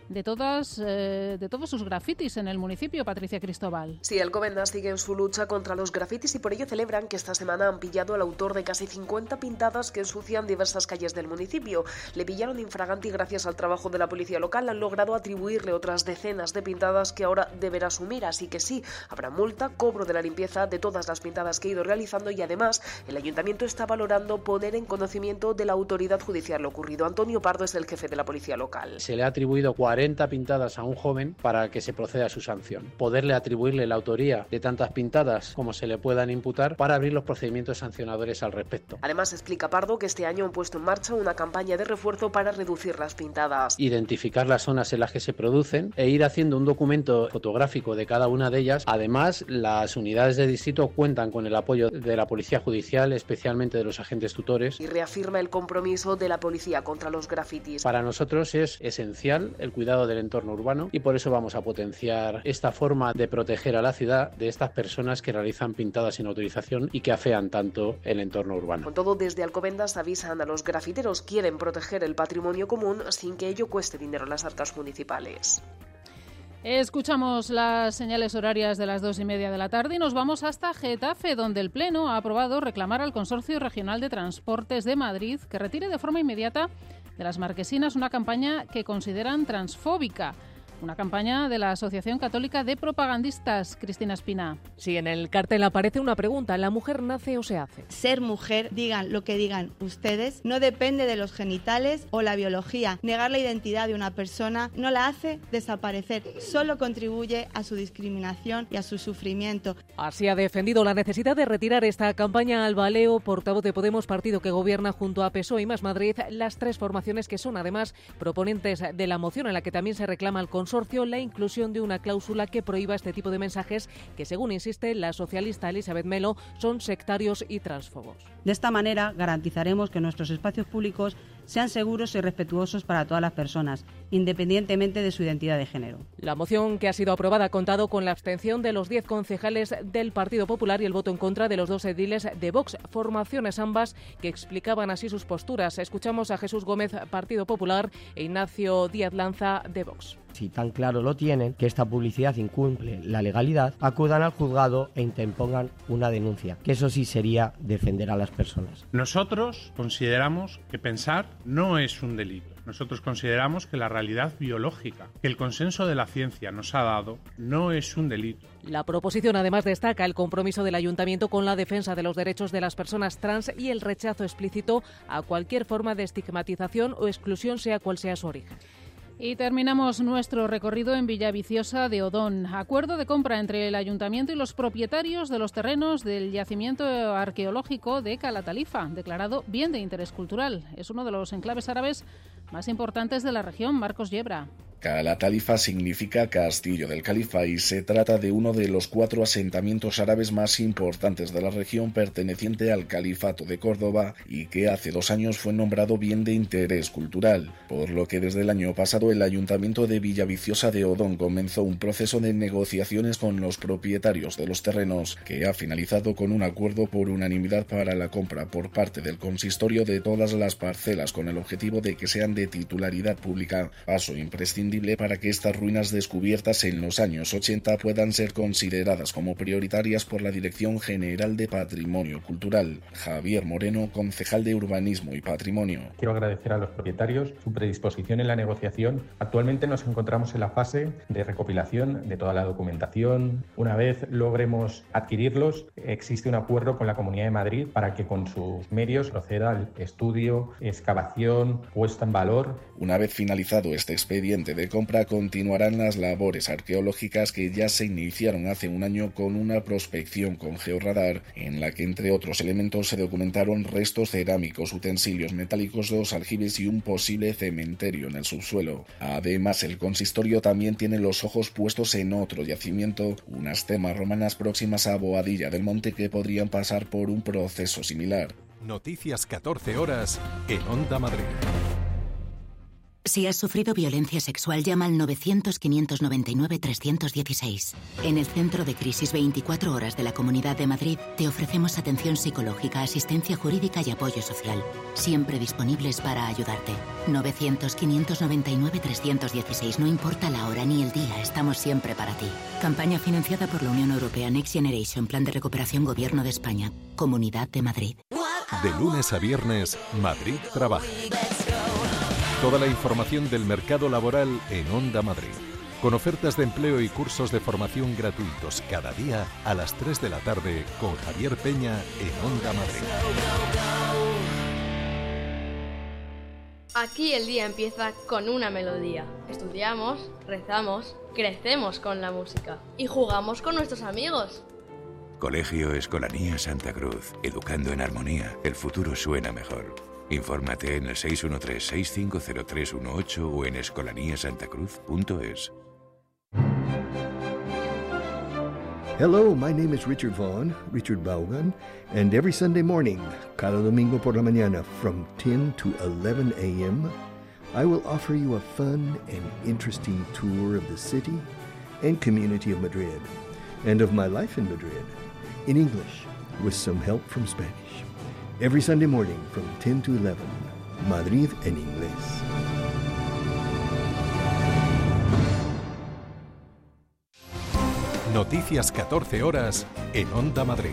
de todos sus grafitis en el municipio. Patricia Cristóbal. Sí, Alcobendas sigue en su lucha contra los grafitis y por ello celebran que esta semana han pillado al autor de casi 50 pintadas que ensucian diversas calles del municipio. Le pillaron infraganti gracias al trabajo de la policía local. Han logrado atribuirle otras decenas de pintadas que ahora deberá asumir, así que sí, habrá multa, cobro de la limpieza de todas las pintadas que ha ido realizando y además el ayuntamiento está valorando poner en conocimiento de la autoridad judicial lo ocurrido. Antonio Pardo es el jefe de la policía local. Se le ha atribuido 40 pintadas a un joven para que se proceda a su sanción. Poderle atribuirle la autoría de tantas pintadas como se le puedan imputar para abrir los procedimientos sancionadores al respecto. Además, explica Pardo que este año han puesto en marcha una campaña de refuerzo para reducir las pintadas. Identificar las zonas en las que se producen e ir haciendo un documento fotográfico de cada una de ellas. Además, las unidades de distrito cuentan con el apoyo de la Policía Judicial, especialmente de los agentes tutores. Y reafirma el compromiso de la policía contra los grafitis. Para nosotros es esencial el cuidado del entorno urbano y por eso vamos a potenciar esta forma de proteger a la ciudad de estas personas que realizan pintadas sin autorización y que afean tanto el entorno urbano. Con todo, desde Alcobendas avisan a los grafiteros, quieren proteger el patrimonio común sin que ello cueste dinero a las arcas municipales. Escuchamos las señales horarias de las 2:30 de la tarde y nos vamos hasta Getafe, donde el Pleno ha aprobado reclamar al Consorcio Regional de Transportes de Madrid que retire de forma inmediata de las marquesinas una campaña que consideran transfóbica. Una campaña de la Asociación Católica de Propagandistas. Cristina Espina. Sí, en el cartel aparece una pregunta. ¿La mujer nace o se hace? Ser mujer, digan lo que digan ustedes, no depende de los genitales o la biología. Negar la identidad de una persona no la hace desaparecer, solo contribuye a su discriminación y a su sufrimiento. Así ha defendido la necesidad de retirar esta campaña Alba Aleo, portavoz de Podemos, partido que gobierna junto a PSOE y Más Madrid, las tres formaciones que son además proponentes de la moción en la que también se reclama al consorcio la inclusión de una cláusula que prohíba este tipo de mensajes que, según insiste la socialista Elizabeth Melo, son sectarios y transfobos. De esta manera garantizaremos que nuestros espacios públicos sean seguros y respetuosos para todas las personas, independientemente de su identidad de género. La moción que ha sido aprobada ha contado con la abstención de los 10 concejales del Partido Popular y el voto en contra de los 2 ediles de Vox, formaciones ambas que explicaban así sus posturas. Escuchamos a Jesús Gómez, Partido Popular, e Ignacio Díaz Lanza, de Vox. Si tan claro lo tienen, que esta publicidad incumple la legalidad, acudan al juzgado e interpongan una denuncia, que eso sí sería defender a las personas. Nosotros consideramos que pensar no es un delito. Nosotros consideramos que la realidad biológica que el consenso de la ciencia nos ha dado no es un delito. La proposición además destaca el compromiso del Ayuntamiento con la defensa de los derechos de las personas trans y el rechazo explícito a cualquier forma de estigmatización o exclusión, sea cual sea su origen. Y terminamos nuestro recorrido en Villaviciosa de Odón. Acuerdo de compra entre el Ayuntamiento y los propietarios de los terrenos del yacimiento arqueológico de Calatalifa, declarado bien de interés cultural. Es uno de los enclaves árabes más importantes de la región. Marcos Yebra. Calatalifa significa Castillo del Califa y se trata de uno de los 4 asentamientos árabes más importantes de la región, perteneciente al Califato de Córdoba y que hace 2 años fue nombrado bien de interés cultural, por lo que desde el año pasado el Ayuntamiento de Villaviciosa de Odón comenzó un proceso de negociaciones con los propietarios de los terrenos, que ha finalizado con un acuerdo por unanimidad para la compra por parte del consistorio de todas las parcelas, con el objetivo de que sean de titularidad pública, paso imprescindible para que estas ruinas descubiertas en los años 80 puedan ser consideradas como prioritarias por la Dirección General de Patrimonio Cultural. Javier Moreno, concejal de Urbanismo y Patrimonio. Quiero agradecer a los propietarios su predisposición en la negociación. Actualmente nos encontramos en la fase de recopilación de toda la documentación. Una vez logremos adquirirlos, existe un acuerdo con la Comunidad de Madrid para que con sus medios proceda al estudio, excavación, puesta en valor. Una vez finalizado este expediente de compra, continuarán las labores arqueológicas que ya se iniciaron hace un año con una prospección con georradar, en la que entre otros elementos se documentaron restos cerámicos, utensilios metálicos, 2 aljibes y un posible cementerio en el subsuelo. Además, el consistorio también tiene los ojos puestos en otro yacimiento, unas temas romanas próximas a Boadilla del Monte que podrían pasar por un proceso similar. Noticias 14 horas en Onda Madrid. Si has sufrido violencia sexual, llama al 900-599-316. En el Centro de Crisis 24 Horas de la Comunidad de Madrid te ofrecemos atención psicológica, asistencia jurídica y apoyo social. Siempre disponibles para ayudarte. 900-599-316. No importa la hora ni el día, estamos siempre para ti. Campaña financiada por la Unión Europea Next Generation, Plan de Recuperación Gobierno de España, Comunidad de Madrid. De lunes a viernes, Madrid Trabaja. Toda la información del mercado laboral en Onda Madrid. Con ofertas de empleo y cursos de formación gratuitos cada día a las 3 de la tarde con Javier Peña en Onda Madrid. Aquí el día empieza con una melodía. Estudiamos, rezamos, crecemos con la música y jugamos con nuestros amigos. Colegio Escolanía Santa Cruz. Educando en armonía, el futuro suena mejor. Infórmate en el 613-650318 o en escolaniasantacruz.es. Hello, my name is Richard Vaughan, Richard Vaughan, and every Sunday morning, cada domingo por la mañana, from 10 to 11 a.m., I will offer you a fun and interesting tour of the city and community of Madrid, and of my life in Madrid, in English, with some help from Spanish. Every Sunday morning from 10 to 11, Madrid en inglés. Noticias 14 horas en Onda Madrid.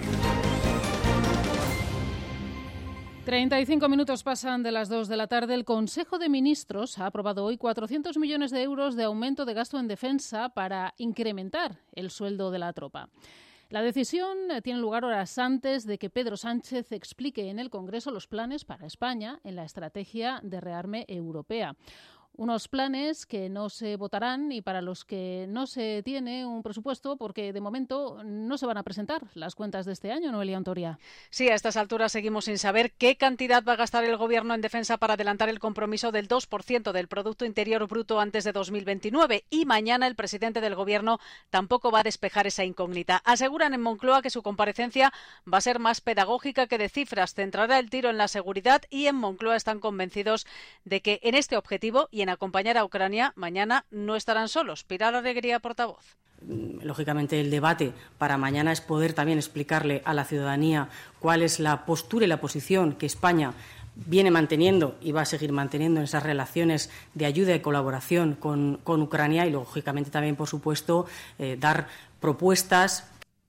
35 minutos pasan de las 2 de la tarde. El Consejo de Ministros ha aprobado hoy 400 millones de euros de aumento de gasto en defensa para incrementar el sueldo de la tropa. La decisión tiene lugar horas antes de que Pedro Sánchez explique en el Congreso los planes para España en la estrategia de rearme europea. Unos planes que no se votarán y para los que no se tiene un presupuesto porque de momento no se van a presentar las cuentas de este año, Noelia Ontoria. Sí, a estas alturas seguimos sin saber qué cantidad va a gastar el Gobierno en defensa para adelantar el compromiso del 2% del Producto Interior Bruto antes de 2029 y mañana el presidente del Gobierno tampoco va a despejar esa incógnita. Aseguran en Moncloa que su comparecencia va a ser más pedagógica que de cifras, centrará el tiro en la seguridad y en Moncloa están convencidos de que en este objetivo y en acompañar a Ucrania, mañana no estarán solos. Pilar Alegría, portavoz. Lógicamente el debate para mañana es poder también explicarle a la ciudadanía cuál es la postura y la posición que España viene manteniendo y va a seguir manteniendo en esas relaciones de ayuda y colaboración con Ucrania y, lógicamente, también, por supuesto, dar propuestas.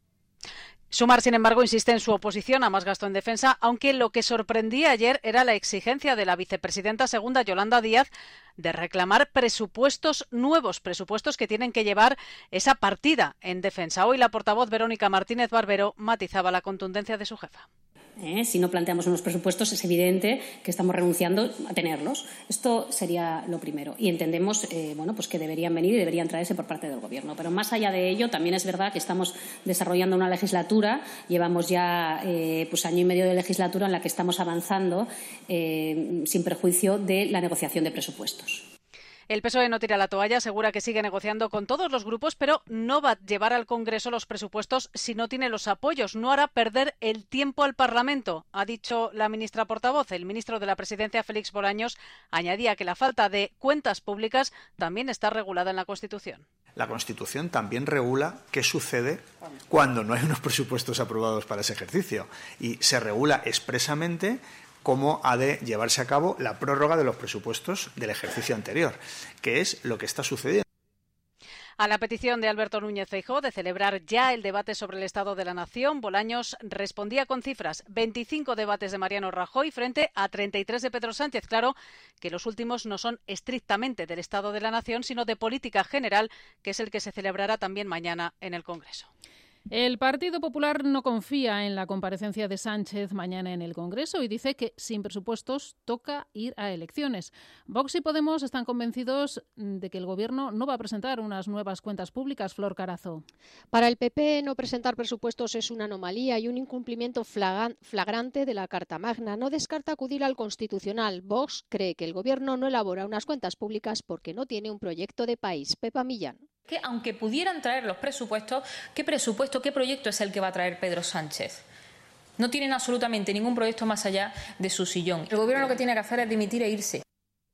Sumar, sin embargo, insiste en su oposición a más gasto en defensa, aunque lo que sorprendía ayer era la exigencia de la vicepresidenta segunda, Yolanda Díaz, de reclamar presupuestos nuevos, presupuestos que tienen que llevar esa partida en defensa. Hoy la portavoz Verónica Martínez Barbero matizaba la contundencia de su jefa. Si no planteamos unos presupuestos, es evidente que estamos renunciando a tenerlos. Esto sería lo primero. Y entendemos pues que deberían venir y deberían traerse por parte del Gobierno. Pero más allá de ello, también es verdad que estamos desarrollando una legislatura. Llevamos ya año y medio de legislatura en la que estamos avanzando sin perjuicio de la negociación de presupuestos. El PSOE no tira la toalla, asegura que sigue negociando con todos los grupos, pero no va a llevar al Congreso los presupuestos si no tiene los apoyos. No hará perder el tiempo al Parlamento, ha dicho la ministra portavoz. El ministro de la Presidencia, Félix Bolaños, añadía que la falta de cuentas públicas también está regulada en la Constitución. La Constitución también regula qué sucede cuando no hay unos presupuestos aprobados para ese ejercicio y se regula expresamente cómo ha de llevarse a cabo la prórroga de los presupuestos del ejercicio anterior, que es lo que está sucediendo. A la petición de Alberto Núñez Feijóo de celebrar ya el debate sobre el Estado de la Nación, Bolaños respondía con cifras: 25 debates de Mariano Rajoy frente a 33 de Pedro Sánchez. Claro que los últimos no son estrictamente del Estado de la Nación, sino de política general, que es el que se celebrará también mañana en el Congreso. El Partido Popular no confía en la comparecencia de Sánchez mañana en el Congreso y dice que sin presupuestos toca ir a elecciones. Vox y Podemos están convencidos de que el Gobierno no va a presentar unas nuevas cuentas públicas. Flor Carazo. Para el PP, no presentar presupuestos es una anomalía y un incumplimiento flagrante de la Carta Magna. No descarta acudir al Constitucional. Vox cree que el Gobierno no elabora unas cuentas públicas porque no tiene un proyecto de país. Pepa Millán. Que aunque pudieran traer los presupuestos, ¿qué proyecto es el que va a traer Pedro Sánchez? No tienen absolutamente ningún proyecto más allá de su sillón. El Gobierno lo que tiene que hacer es dimitir e irse.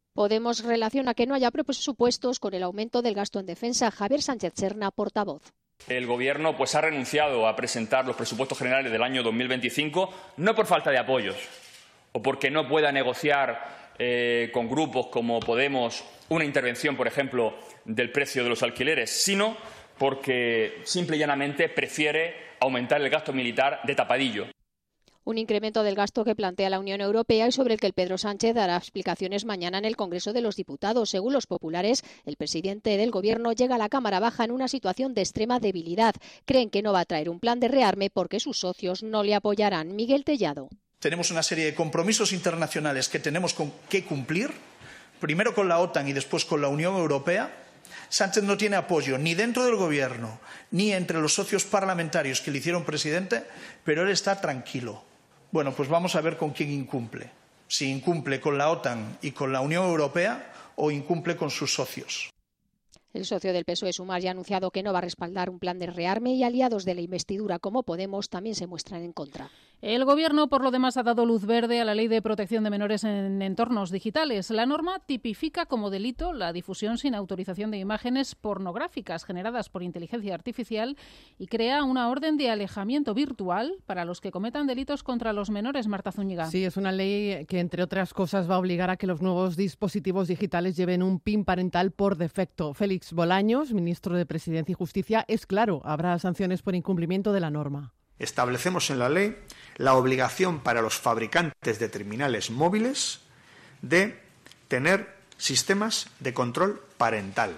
Podemos relaciona que no haya presupuestos con el aumento del gasto en defensa. Javier Sánchez Serna, portavoz. El Gobierno ha renunciado a presentar los presupuestos generales del año 2025, no por falta de apoyos o porque no pueda negociar con grupos como Podemos una intervención, por ejemplo, del precio de los alquileres, sino porque simple y llanamente prefiere aumentar el gasto militar de tapadillo. Un incremento del gasto que plantea la Unión Europea y sobre el que el Pedro Sánchez dará explicaciones mañana en el Congreso de los Diputados. Según los populares, el presidente del Gobierno llega a la Cámara Baja en una situación de extrema debilidad. Creen que no va a traer un plan de rearme porque sus socios no le apoyarán. Miguel Tellado. Tenemos una serie de compromisos internacionales que tenemos que cumplir, primero con la OTAN y después con la Unión Europea. Sánchez no tiene apoyo ni dentro del Gobierno ni entre los socios parlamentarios que le hicieron presidente, pero él está tranquilo. Bueno, pues vamos a ver con quién incumple. Si incumple con la OTAN y con la Unión Europea o incumple con sus socios. El socio del PSOE, Sumar, ya ha anunciado que no va a respaldar un plan de rearme y aliados de la investidura como Podemos también se muestran en contra. El Gobierno, por lo demás, ha dado luz verde a la Ley de Protección de Menores en entornos digitales. La norma tipifica como delito la difusión sin autorización de imágenes pornográficas generadas por inteligencia artificial y crea una orden de alejamiento virtual para los que cometan delitos contra los menores. Marta Zúñiga. Sí, es una ley que, entre otras cosas, va a obligar a que los nuevos dispositivos digitales lleven un PIN parental por defecto. Félix Bolaños, ministro de Presidencia y Justicia, es claro, habrá sanciones por incumplimiento de la norma. Establecemos en la ley la obligación para los fabricantes de terminales móviles de tener sistemas de control parental,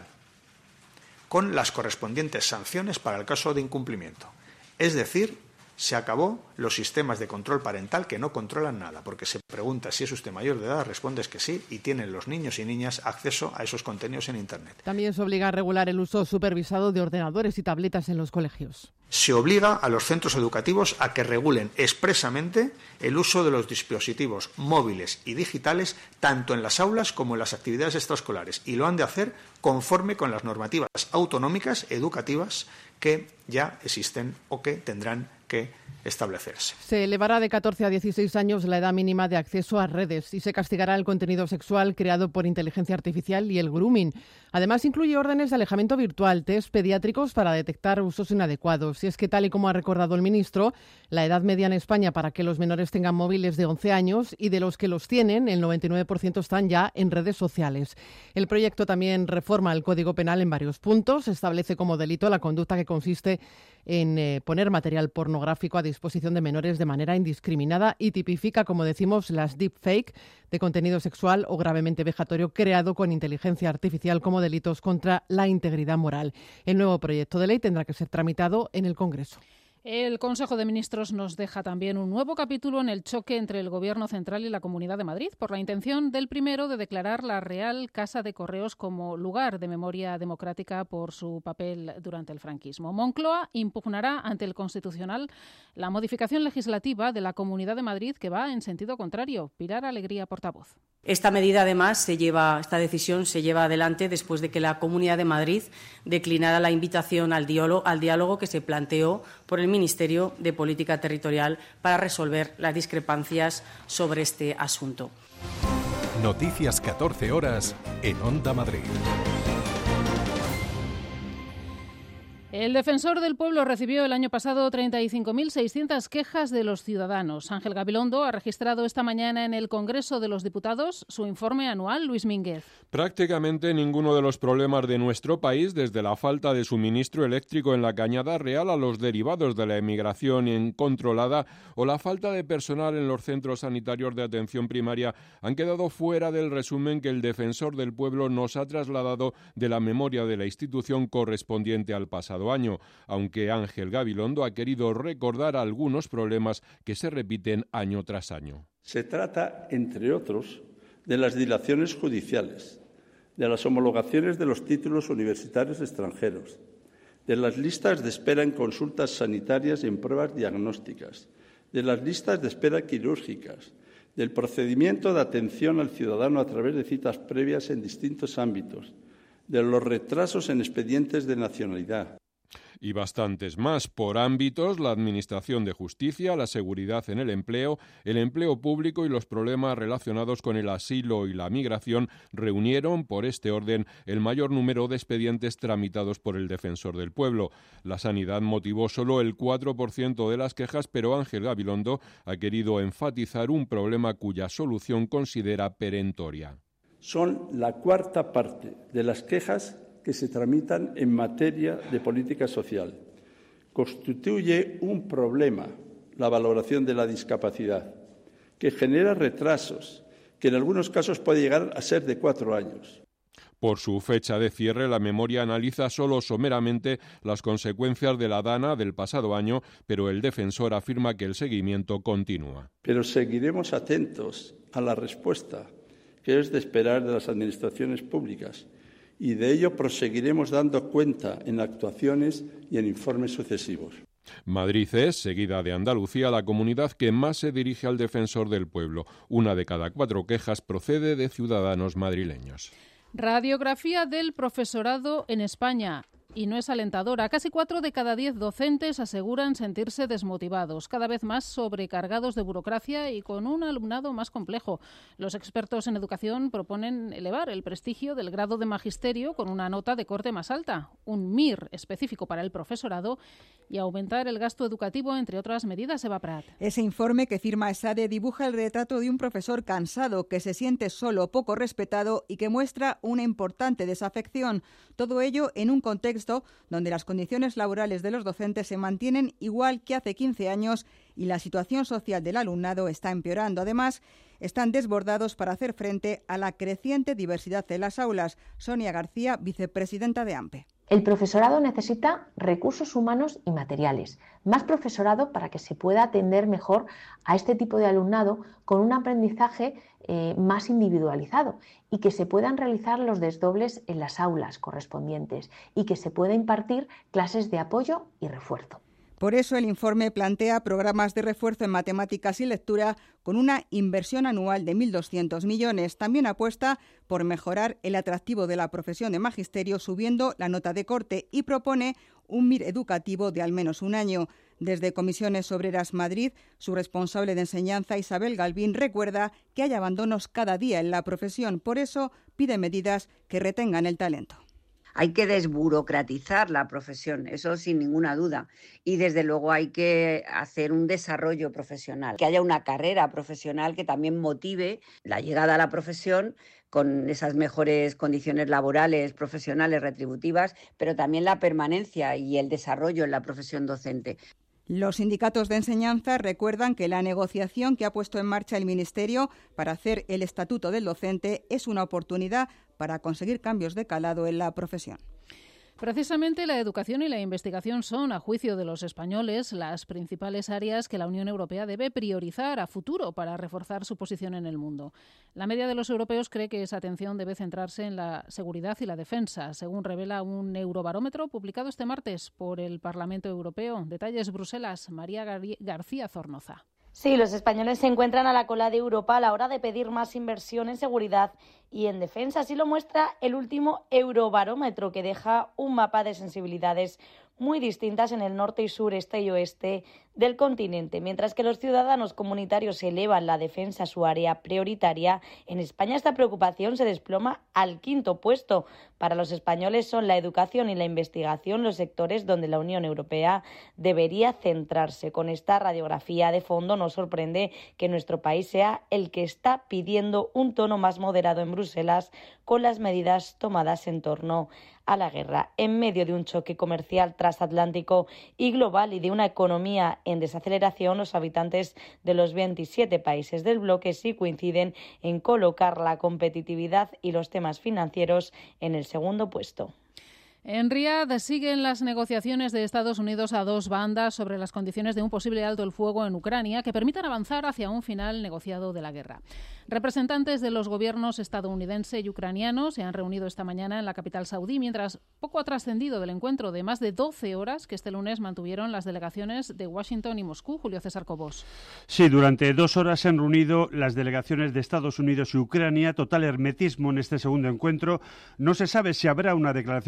con las correspondientes sanciones para el caso de incumplimiento. Es decir, se acabó los sistemas de control parental que no controlan nada, porque se pregunta si es usted mayor de edad, respondes que sí, y tienen los niños y niñas acceso a esos contenidos en Internet. También se obliga a regular el uso supervisado de ordenadores y tabletas en los colegios. Se obliga a los centros educativos a que regulen expresamente el uso de los dispositivos móviles y digitales tanto en las aulas como en las actividades extraescolares, y lo han de hacer conforme con las normativas autonómicas educativas que ya existen o que tendrán que establecerse. Se elevará de 14 a 16 años la edad mínima de acceso a redes y se castigará el contenido sexual creado por inteligencia artificial y el grooming. Además, incluye órdenes de alejamiento virtual, test pediátricos para detectar usos inadecuados. Y es que, tal y como ha recordado el ministro, la edad media en España para que los menores tengan móviles de 11 años y de los que los tienen, el 99% están ya en redes sociales. El proyecto también reforma el Código Penal en varios puntos. Establece como delito la conducta que consiste en poner material pornográfico a disposición de menores de manera indiscriminada y tipifica, como decimos, las deepfake de contenido sexual o gravemente vejatorio creado con inteligencia artificial como delitos contra la integridad moral. El nuevo proyecto de ley tendrá que ser tramitado en el Congreso. El Consejo de Ministros nos deja también un nuevo capítulo en el choque entre el Gobierno central y la Comunidad de Madrid por la intención del primero de declarar la Real Casa de Correos como lugar de memoria democrática por su papel durante el franquismo. Moncloa impugnará ante el Constitucional la modificación legislativa de la Comunidad de Madrid que va en sentido contrario. Pilar Alegría, portavoz. Esta medida, además, esta decisión se lleva adelante después de que la Comunidad de Madrid declinara la invitación al diálogo que se planteó por el Ministerio de Política Territorial para resolver las discrepancias sobre este asunto. Noticias 14 horas en Onda Madrid. El Defensor del Pueblo recibió el año pasado 35.600 quejas de los ciudadanos. Ángel Gabilondo ha registrado esta mañana en el Congreso de los Diputados su informe anual. Luis Mínguez. Prácticamente ninguno de los problemas de nuestro país, desde la falta de suministro eléctrico en la Cañada Real a los derivados de la emigración incontrolada o la falta de personal en los centros sanitarios de atención primaria, han quedado fuera del resumen que el Defensor del Pueblo nos ha trasladado de la memoria de la institución correspondiente al pasado año, aunque Ángel Gabilondo ha querido recordar algunos problemas que se repiten año tras año. Se trata, entre otros, de las dilaciones judiciales, de las homologaciones de los títulos universitarios extranjeros, de las listas de espera en consultas sanitarias y en pruebas diagnósticas, de las listas de espera quirúrgicas, del procedimiento de atención al ciudadano a través de citas previas en distintos ámbitos, de los retrasos en expedientes de nacionalidad. Y bastantes más por ámbitos: la administración de justicia, la seguridad en el empleo público y los problemas relacionados con el asilo y la migración reunieron, por este orden, el mayor número de expedientes tramitados por el Defensor del Pueblo. La sanidad motivó solo el 4% de las quejas, pero Ángel Gabilondo ha querido enfatizar un problema cuya solución considera perentoria. Son la cuarta parte de las quejas que se tramitan en materia de política social. Constituye un problema la valoración de la discapacidad, que genera retrasos, que en algunos casos puede llegar a ser de 4 años. Por su fecha de cierre, la memoria analiza solo someramente las consecuencias de la DANA del pasado año, pero el defensor afirma que el seguimiento continúa. Pero seguiremos atentos a la respuesta que es de esperar de las administraciones públicas, y de ello proseguiremos dando cuenta en actuaciones y en informes sucesivos. Madrid es, seguida de Andalucía, la comunidad que más se dirige al Defensor del Pueblo. 1 de cada 4 quejas procede de ciudadanos madrileños. Radiografía del profesorado en España. Y no es alentadora. Casi 4 de cada 10 docentes aseguran sentirse desmotivados, cada vez más sobrecargados de burocracia y con un alumnado más complejo. Los expertos en educación proponen elevar el prestigio del grado de magisterio con una nota de corte más alta, un MIR específico para el profesorado y aumentar el gasto educativo, entre otras medidas. Eva Prat. Ese informe que firma ESADE dibuja el retrato de un profesor cansado, que se siente solo, poco respetado y que muestra una importante desafección. Todo ello en un contexto donde las condiciones laborales de los docentes se mantienen igual que hace 15 años y la situación social del alumnado está empeorando. Además, están desbordados para hacer frente a la creciente diversidad de las aulas. Sonia García, vicepresidenta de AMPE. El profesorado necesita recursos humanos y materiales, más profesorado para que se pueda atender mejor a este tipo de alumnado con un aprendizaje más individualizado y que se puedan realizar los desdobles en las aulas correspondientes y que se pueda impartir clases de apoyo y refuerzo. Por eso el informe plantea programas de refuerzo en matemáticas y lectura con una inversión anual de 1.200 millones. También apuesta por mejorar el atractivo de la profesión de magisterio subiendo la nota de corte y propone un MIR educativo de al menos 1 año. Desde Comisiones Obreras Madrid, su responsable de enseñanza, Isabel Galvín, recuerda que hay abandonos cada día en la profesión. Por eso pide medidas que retengan el talento. Hay que desburocratizar la profesión, eso sin ninguna duda. Y desde luego hay que hacer un desarrollo profesional, que haya una carrera profesional que también motive la llegada a la profesión con esas mejores condiciones laborales, profesionales, retributivas, pero también la permanencia y el desarrollo en la profesión docente. Los sindicatos de enseñanza recuerdan que la negociación que ha puesto en marcha el Ministerio para hacer el Estatuto del Docente es una oportunidad para conseguir cambios de calado en la profesión. Precisamente la educación y la investigación son, a juicio de los españoles, las principales áreas que la Unión Europea debe priorizar a futuro para reforzar su posición en el mundo. La media de los europeos cree que esa atención debe centrarse en la seguridad y la defensa, según revela un eurobarómetro publicado este martes por el Parlamento Europeo. Detalles, Bruselas, María García Zornoza. Sí, los españoles se encuentran a la cola de Europa a la hora de pedir más inversión en seguridad y en defensa. Así lo muestra el último Eurobarómetro, que deja un mapa de sensibilidades muy distintas en el norte y sur, este y oeste del continente. Mientras que los ciudadanos comunitarios elevan la defensa a su área prioritaria, en España esta preocupación se desploma al 5º puesto. Para los españoles son la educación y la investigación los sectores donde la Unión Europea debería centrarse. Con esta radiografía de fondo nos sorprende que nuestro país sea el que está pidiendo un tono más moderado en Bruselas con las medidas tomadas en torno a la guerra. En medio de un choque comercial transatlántico y global y de una economía en desaceleración, los habitantes de los 27 países del bloque sí coinciden en colocar la competitividad y los temas financieros en el segundo puesto. En Riad siguen las negociaciones de Estados Unidos a 2 bandas sobre las condiciones de un posible alto el fuego en Ucrania que permitan avanzar hacia un final negociado de la guerra. Representantes de los gobiernos estadounidense y ucraniano se han reunido esta mañana en la capital saudí, mientras poco ha trascendido del encuentro de más de 12 horas que este lunes mantuvieron las delegaciones de Washington y Moscú. Julio César Cobos. Sí, durante 2 horas se han reunido las delegaciones de Estados Unidos y Ucrania. Total hermetismo en este segundo encuentro. No se sabe si habrá una declaración conjunta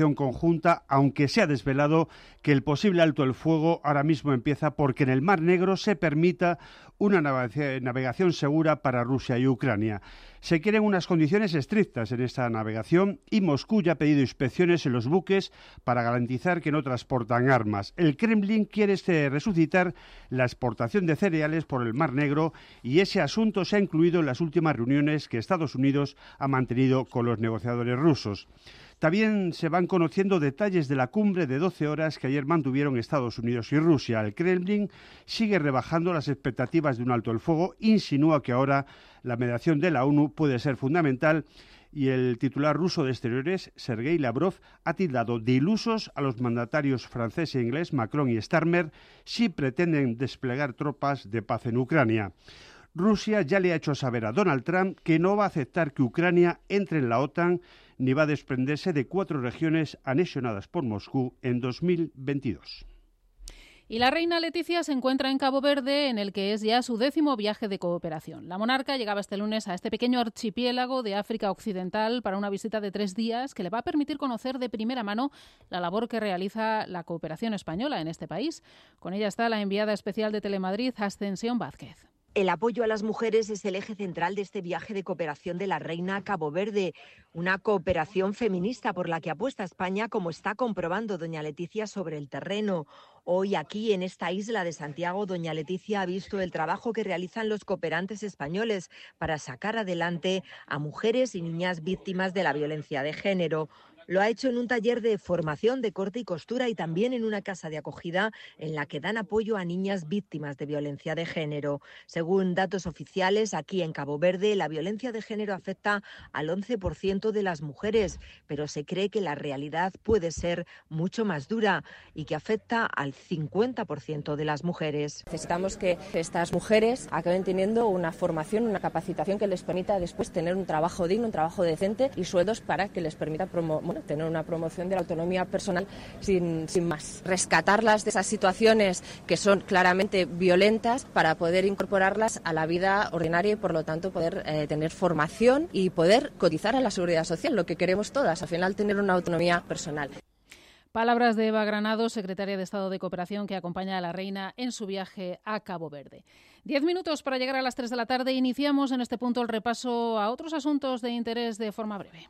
Junta, aunque se ha desvelado que el posible alto el fuego ahora mismo empieza porque en el Mar Negro se permita una navegación segura para Rusia y Ucrania. Se quieren unas condiciones estrictas en esta navegación y Moscú ya ha pedido inspecciones en los buques para garantizar que no transportan armas. El Kremlin quiere resucitar la exportación de cereales por el Mar Negro y ese asunto se ha incluido en las últimas reuniones que Estados Unidos ha mantenido con los negociadores rusos. También se van conociendo detalles de la cumbre de 12 horas que ayer mantuvieron Estados Unidos y Rusia. El Kremlin sigue rebajando las expectativas de un alto el fuego, insinúa que ahora la mediación de la ONU puede ser fundamental y el titular ruso de Exteriores, Sergei Lavrov, ha tildado de ilusos a los mandatarios francés e inglés, Macron y Starmer, si pretenden desplegar tropas de paz en Ucrania. Rusia ya le ha hecho saber a Donald Trump que no va a aceptar que Ucrania entre en la OTAN ni va a desprenderse de 4 regiones anexionadas por Moscú en 2022. Y la reina Leticia se encuentra en Cabo Verde, en el que es ya su 10º viaje de cooperación. La monarca llegaba este lunes a este pequeño archipiélago de África Occidental para una visita de 3 días que le va a permitir conocer de primera mano la labor que realiza la cooperación española en este país. Con ella está la enviada especial de Telemadrid, Ascensión Vázquez. El apoyo a las mujeres es el eje central de este viaje de cooperación de la reina a Cabo Verde, una cooperación feminista por la que apuesta España, como está comprobando doña Leticia sobre el terreno. Hoy aquí, en esta isla de Santiago, doña Leticia ha visto el trabajo que realizan los cooperantes españoles para sacar adelante a mujeres y niñas víctimas de la violencia de género. Lo ha hecho en un taller de formación de corte y costura y también en una casa de acogida en la que dan apoyo a niñas víctimas de violencia de género. Según datos oficiales, aquí en Cabo Verde la violencia de género afecta al 11% de las mujeres, pero se cree que la realidad puede ser mucho más dura y que afecta al 50% de las mujeres. Necesitamos que estas mujeres acaben teniendo una formación, una capacitación que les permita después tener un trabajo digno, un trabajo decente y sueldos para que les permita tener una promoción de la autonomía personal sin más. Rescatarlas de esas situaciones que son claramente violentas para poder incorporarlas a la vida ordinaria y por lo tanto poder tener formación y poder cotizar a la seguridad social, lo que queremos todas, al final tener una autonomía personal. Palabras de Eva Granados, secretaria de Estado de Cooperación, que acompaña a la reina en su viaje a Cabo Verde. 10 minutos para llegar a las 3 de la tarde. Iniciamos en este punto el repaso a otros asuntos de interés de forma breve.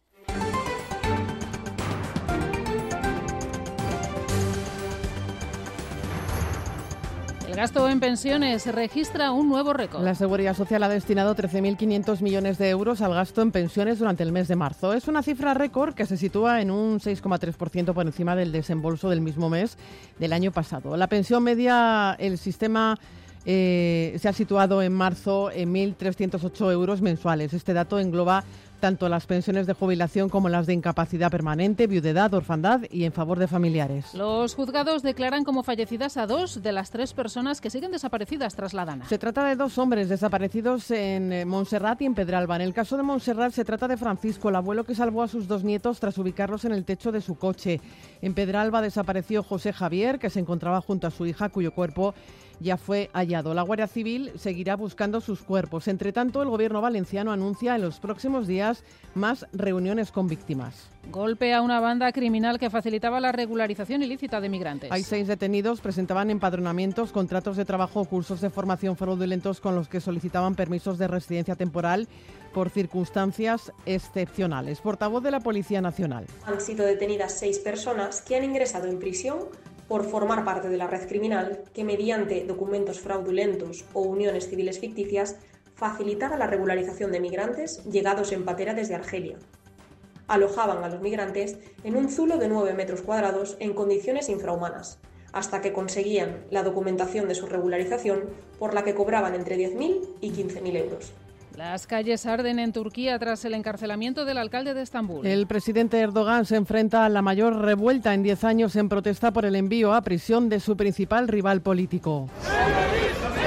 El gasto en pensiones registra un nuevo récord. La Seguridad Social ha destinado 13.500 millones de euros al gasto en pensiones durante el mes de marzo. Es una cifra récord que se sitúa en un 6,3% por encima del desembolso del mismo mes del año pasado. La pensión media, el sistema se ha situado en marzo en 1.308 euros mensuales. Este dato engloba tanto las pensiones de jubilación como las de incapacidad permanente, viudedad, orfandad y en favor de familiares. Los juzgados declaran como fallecidas a 2 de las 3 personas que siguen desaparecidas tras la Dana. Se trata de 2 hombres desaparecidos en Montserrat y en Pedralba. En el caso de Montserrat se trata de Francisco, el abuelo que salvó a sus 2 nietos tras ubicarlos en el techo de su coche. En Pedralba desapareció José Javier, que se encontraba junto a su hija, cuyo cuerpo ya fue hallado. La Guardia Civil seguirá buscando sus cuerpos. Entre tanto, el Gobierno valenciano anuncia en los próximos días más reuniones con víctimas. Golpe a una banda criminal que facilitaba la regularización ilícita de migrantes. Hay 6 detenidos, presentaban empadronamientos, contratos de trabajo o cursos de formación fraudulentos con los que solicitaban permisos de residencia temporal por circunstancias excepcionales. Portavoz de la Policía Nacional. Han sido detenidas 6 personas que han ingresado en prisión por formar parte de la red criminal que, mediante documentos fraudulentos o uniones civiles ficticias, facilitaba la regularización de migrantes llegados en patera desde Argelia. Alojaban a los migrantes en un zulo de 9 metros cuadrados en condiciones infrahumanas, hasta que conseguían la documentación de su regularización, por la que cobraban entre 10.000 y 15.000 euros. Las calles arden en Turquía tras el encarcelamiento del alcalde de Estambul. El presidente Erdogan se enfrenta a la mayor revuelta en 10 años en protesta por el envío a prisión de su principal rival político.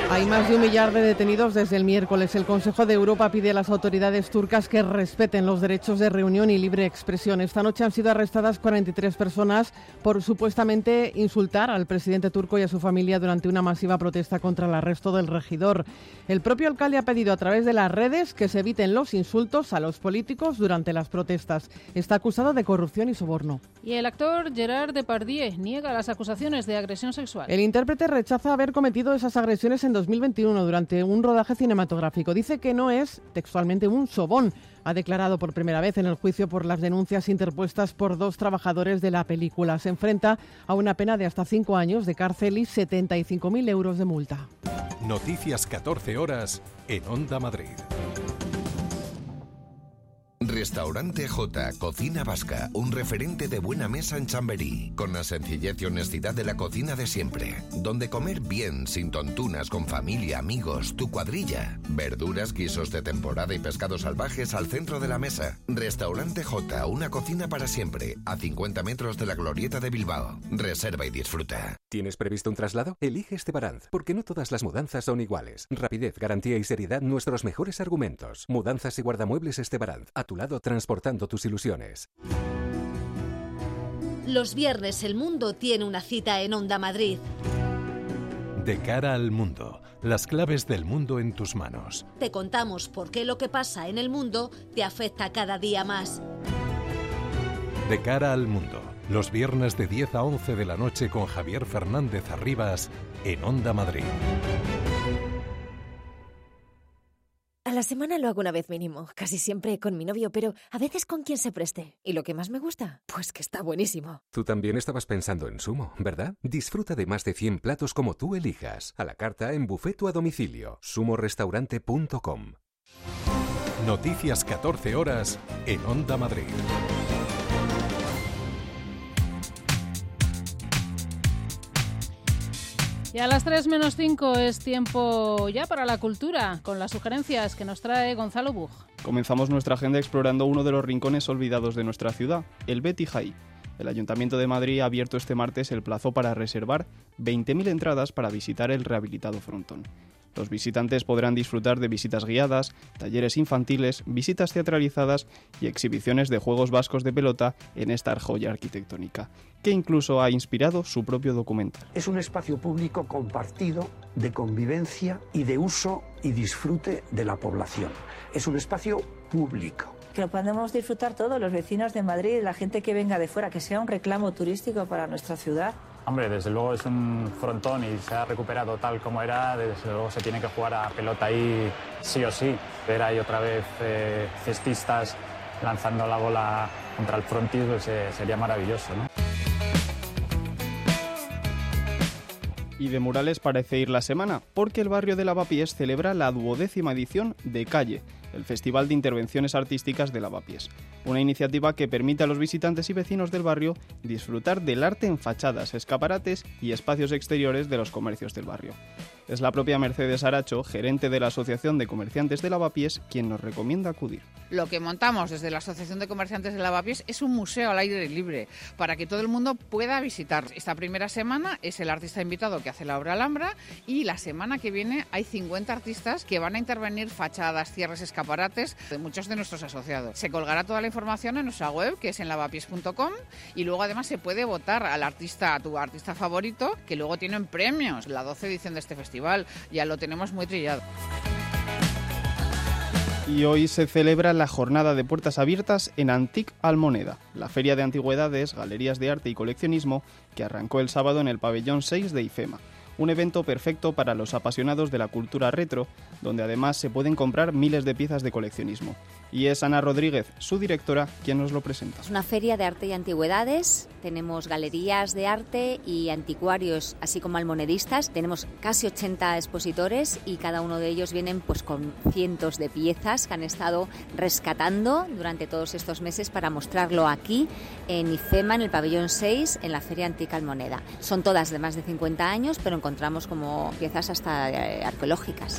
Hay más de 1 millar de detenidos desde el miércoles. El Consejo de Europa pide a las autoridades turcas que respeten los derechos de reunión y libre expresión. Esta noche han sido arrestadas 43 personas por supuestamente insultar al presidente turco y a su familia durante una masiva protesta contra el arresto del regidor. El propio alcalde ha pedido a través de las redes que se eviten los insultos a los políticos durante las protestas. Está acusado de corrupción y soborno. Y el actor Gerard Depardieu niega las acusaciones de agresión sexual. El intérprete rechaza haber cometido esas agresiones en 2021 durante un rodaje cinematográfico. Dice que no es textualmente un sobón. Ha declarado por primera vez en el juicio por las denuncias interpuestas por 2 trabajadores de la película. Se enfrenta a una pena de hasta 5 años de cárcel y 75.000 euros de multa. Noticias 14 horas en Onda Madrid. Restaurante J, Cocina Vasca, un referente de buena mesa en Chamberí, con la sencillez y honestidad de la cocina de siempre, donde comer bien, sin tontunas, con familia, amigos, tu cuadrilla, verduras, guisos de temporada y pescados salvajes al centro de la mesa. Restaurante J, una cocina para siempre, a 50 metros de la Glorieta de Bilbao. Reserva y disfruta. ¿Tienes previsto un traslado? Elige Estebaranz, porque no todas las mudanzas son iguales. Rapidez, garantía y seriedad, nuestros mejores argumentos. Mudanzas y guardamuebles Estebaranz, a tu lado transportando tus ilusiones. Los viernes el mundo tiene una cita en Onda Madrid. De cara al mundo, las claves del mundo en tus manos. Te contamos por qué lo que pasa en el mundo te afecta cada día más. De cara al mundo, los viernes de 10 a 11 de la noche con Javier Fernández Arribas en Onda Madrid. A la semana lo hago una vez mínimo, casi siempre con mi novio, pero a veces con quien se preste. ¿Y lo que más me gusta? Pues que está buenísimo. Tú también estabas pensando en Sumo, ¿verdad? Disfruta de más de 100 platos como tú elijas. A la carta, en buffet o a domicilio. sumorestaurante.com. Noticias 14 horas en Onda Madrid. Y a las 3 menos 5 es tiempo ya para la cultura, con las sugerencias que nos trae Gonzalo Bug. Comenzamos nuestra agenda explorando uno de los rincones olvidados de nuestra ciudad, el Betty High. El Ayuntamiento de Madrid ha abierto este martes el plazo para reservar 20.000 entradas para visitar el rehabilitado frontón. Los visitantes podrán disfrutar de visitas guiadas, talleres infantiles, visitas teatralizadas y exhibiciones de juegos vascos de pelota en esta joya arquitectónica, que incluso ha inspirado su propio documental. Es un espacio público compartido de convivencia y de uso y disfrute de la población. Es un espacio público. Que lo podamos disfrutar todos los vecinos de Madrid, la gente que venga de fuera, que sea un reclamo turístico para nuestra ciudad. Hombre, desde luego es un frontón y se ha recuperado tal como era, desde luego se tiene que jugar a pelota ahí sí o sí. Ver ahí otra vez cestistas lanzando la bola contra el frontis pues, sería maravilloso, ¿no? Y de murales parece ir la semana, porque el barrio de Lavapiés celebra la 12ª edición de Calle, el Festival de Intervenciones Artísticas de Lavapiés. Una iniciativa que permite a los visitantes y vecinos del barrio disfrutar del arte en fachadas, escaparates y espacios exteriores de los comercios del barrio. Es la propia Mercedes Aracho, gerente de la Asociación de Comerciantes de Lavapiés, quien nos recomienda acudir. Lo que montamos desde la Asociación de Comerciantes de Lavapiés es un museo al aire libre para que todo el mundo pueda visitar. Esta primera semana es el artista invitado que hace la obra Alhambra y la semana que viene hay 50 artistas que van a intervenir fachadas, cierres, escaparates de muchos de nuestros asociados. Se colgará toda la información en nuestra web, que es en lavapiés.com, y luego además se puede votar al artista, a tu artista favorito, que luego tienen premios. La 12ª edición de este festival ya lo tenemos muy trillado. Y hoy se celebra la jornada de puertas abiertas en Antic Almoneda, la feria de antigüedades, galerías de arte y coleccionismo que arrancó el sábado en el pabellón 6 de IFEMA. Un evento perfecto para los apasionados de la cultura retro, donde además se pueden comprar miles de piezas de coleccionismo. Y es Ana Rodríguez, su directora, quien nos lo presenta. Es una feria de arte y antigüedades. Tenemos galerías de arte y anticuarios, así como almonedistas. Tenemos casi 80 expositores y cada uno de ellos vienen pues con cientos de piezas que han estado rescatando durante todos estos meses para mostrarlo aquí en IFEMA, en el pabellón 6, en la Feria Antica Almoneda. Son todas de más de 50 años, pero encontramos como piezas hasta arqueológicas.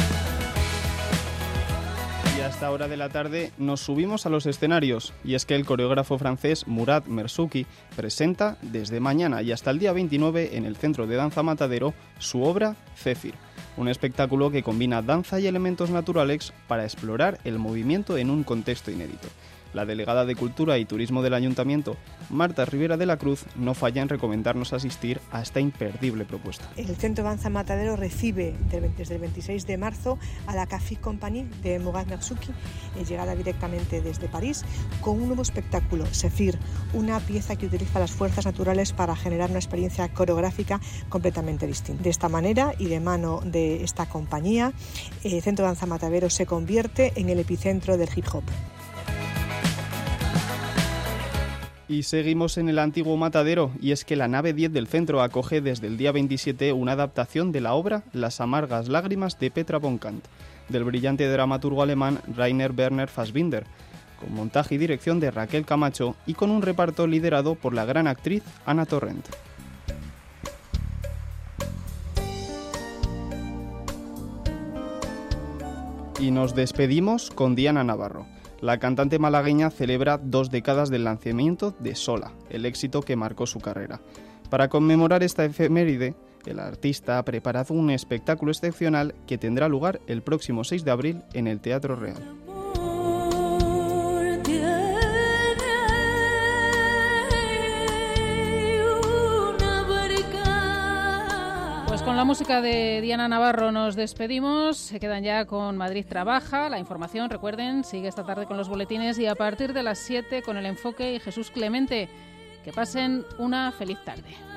Y a esta hora de la tarde nos subimos a los escenarios, y es que el coreógrafo francés Murat Merzouki presenta desde mañana y hasta el día 29 en el Centro de Danza Matadero su obra Céfir. Un espectáculo que combina danza y elementos naturales para explorar el movimiento en un contexto inédito. La delegada de Cultura y Turismo del Ayuntamiento, Marta Rivera de la Cruz, no falla en recomendarnos asistir a esta imperdible propuesta. El Centro Danza Matadero recibe desde el 26 de marzo a la Café Compagnie de Murat Merzuki, llegada directamente desde París, con un nuevo espectáculo, Zephyr, una pieza que utiliza las fuerzas naturales para generar una experiencia coreográfica completamente distinta. De esta manera y de mano de esta compañía, el Centro Danza Matadero se convierte en el epicentro del hip hop. Y seguimos en el antiguo matadero, y es que la nave 10 del centro acoge desde el día 27 una adaptación de la obra Las amargas lágrimas de Petra von Kant, del brillante dramaturgo alemán Rainer Werner Fassbinder, con montaje y dirección de Raquel Camacho y con un reparto liderado por la gran actriz Ana Torrent. Y nos despedimos con Diana Navarro. La cantante malagueña celebra 2 décadas del lanzamiento de Sola, el éxito que marcó su carrera. Para conmemorar esta efeméride, el artista ha preparado un espectáculo excepcional que tendrá lugar el próximo 6 de abril en el Teatro Real. Con la música de Diana Navarro nos despedimos. Se quedan ya con Madrid Trabaja. La información, recuerden, sigue esta tarde con los boletines y a partir de las 7 con El Enfoque y Jesús Clemente. Que pasen una feliz tarde.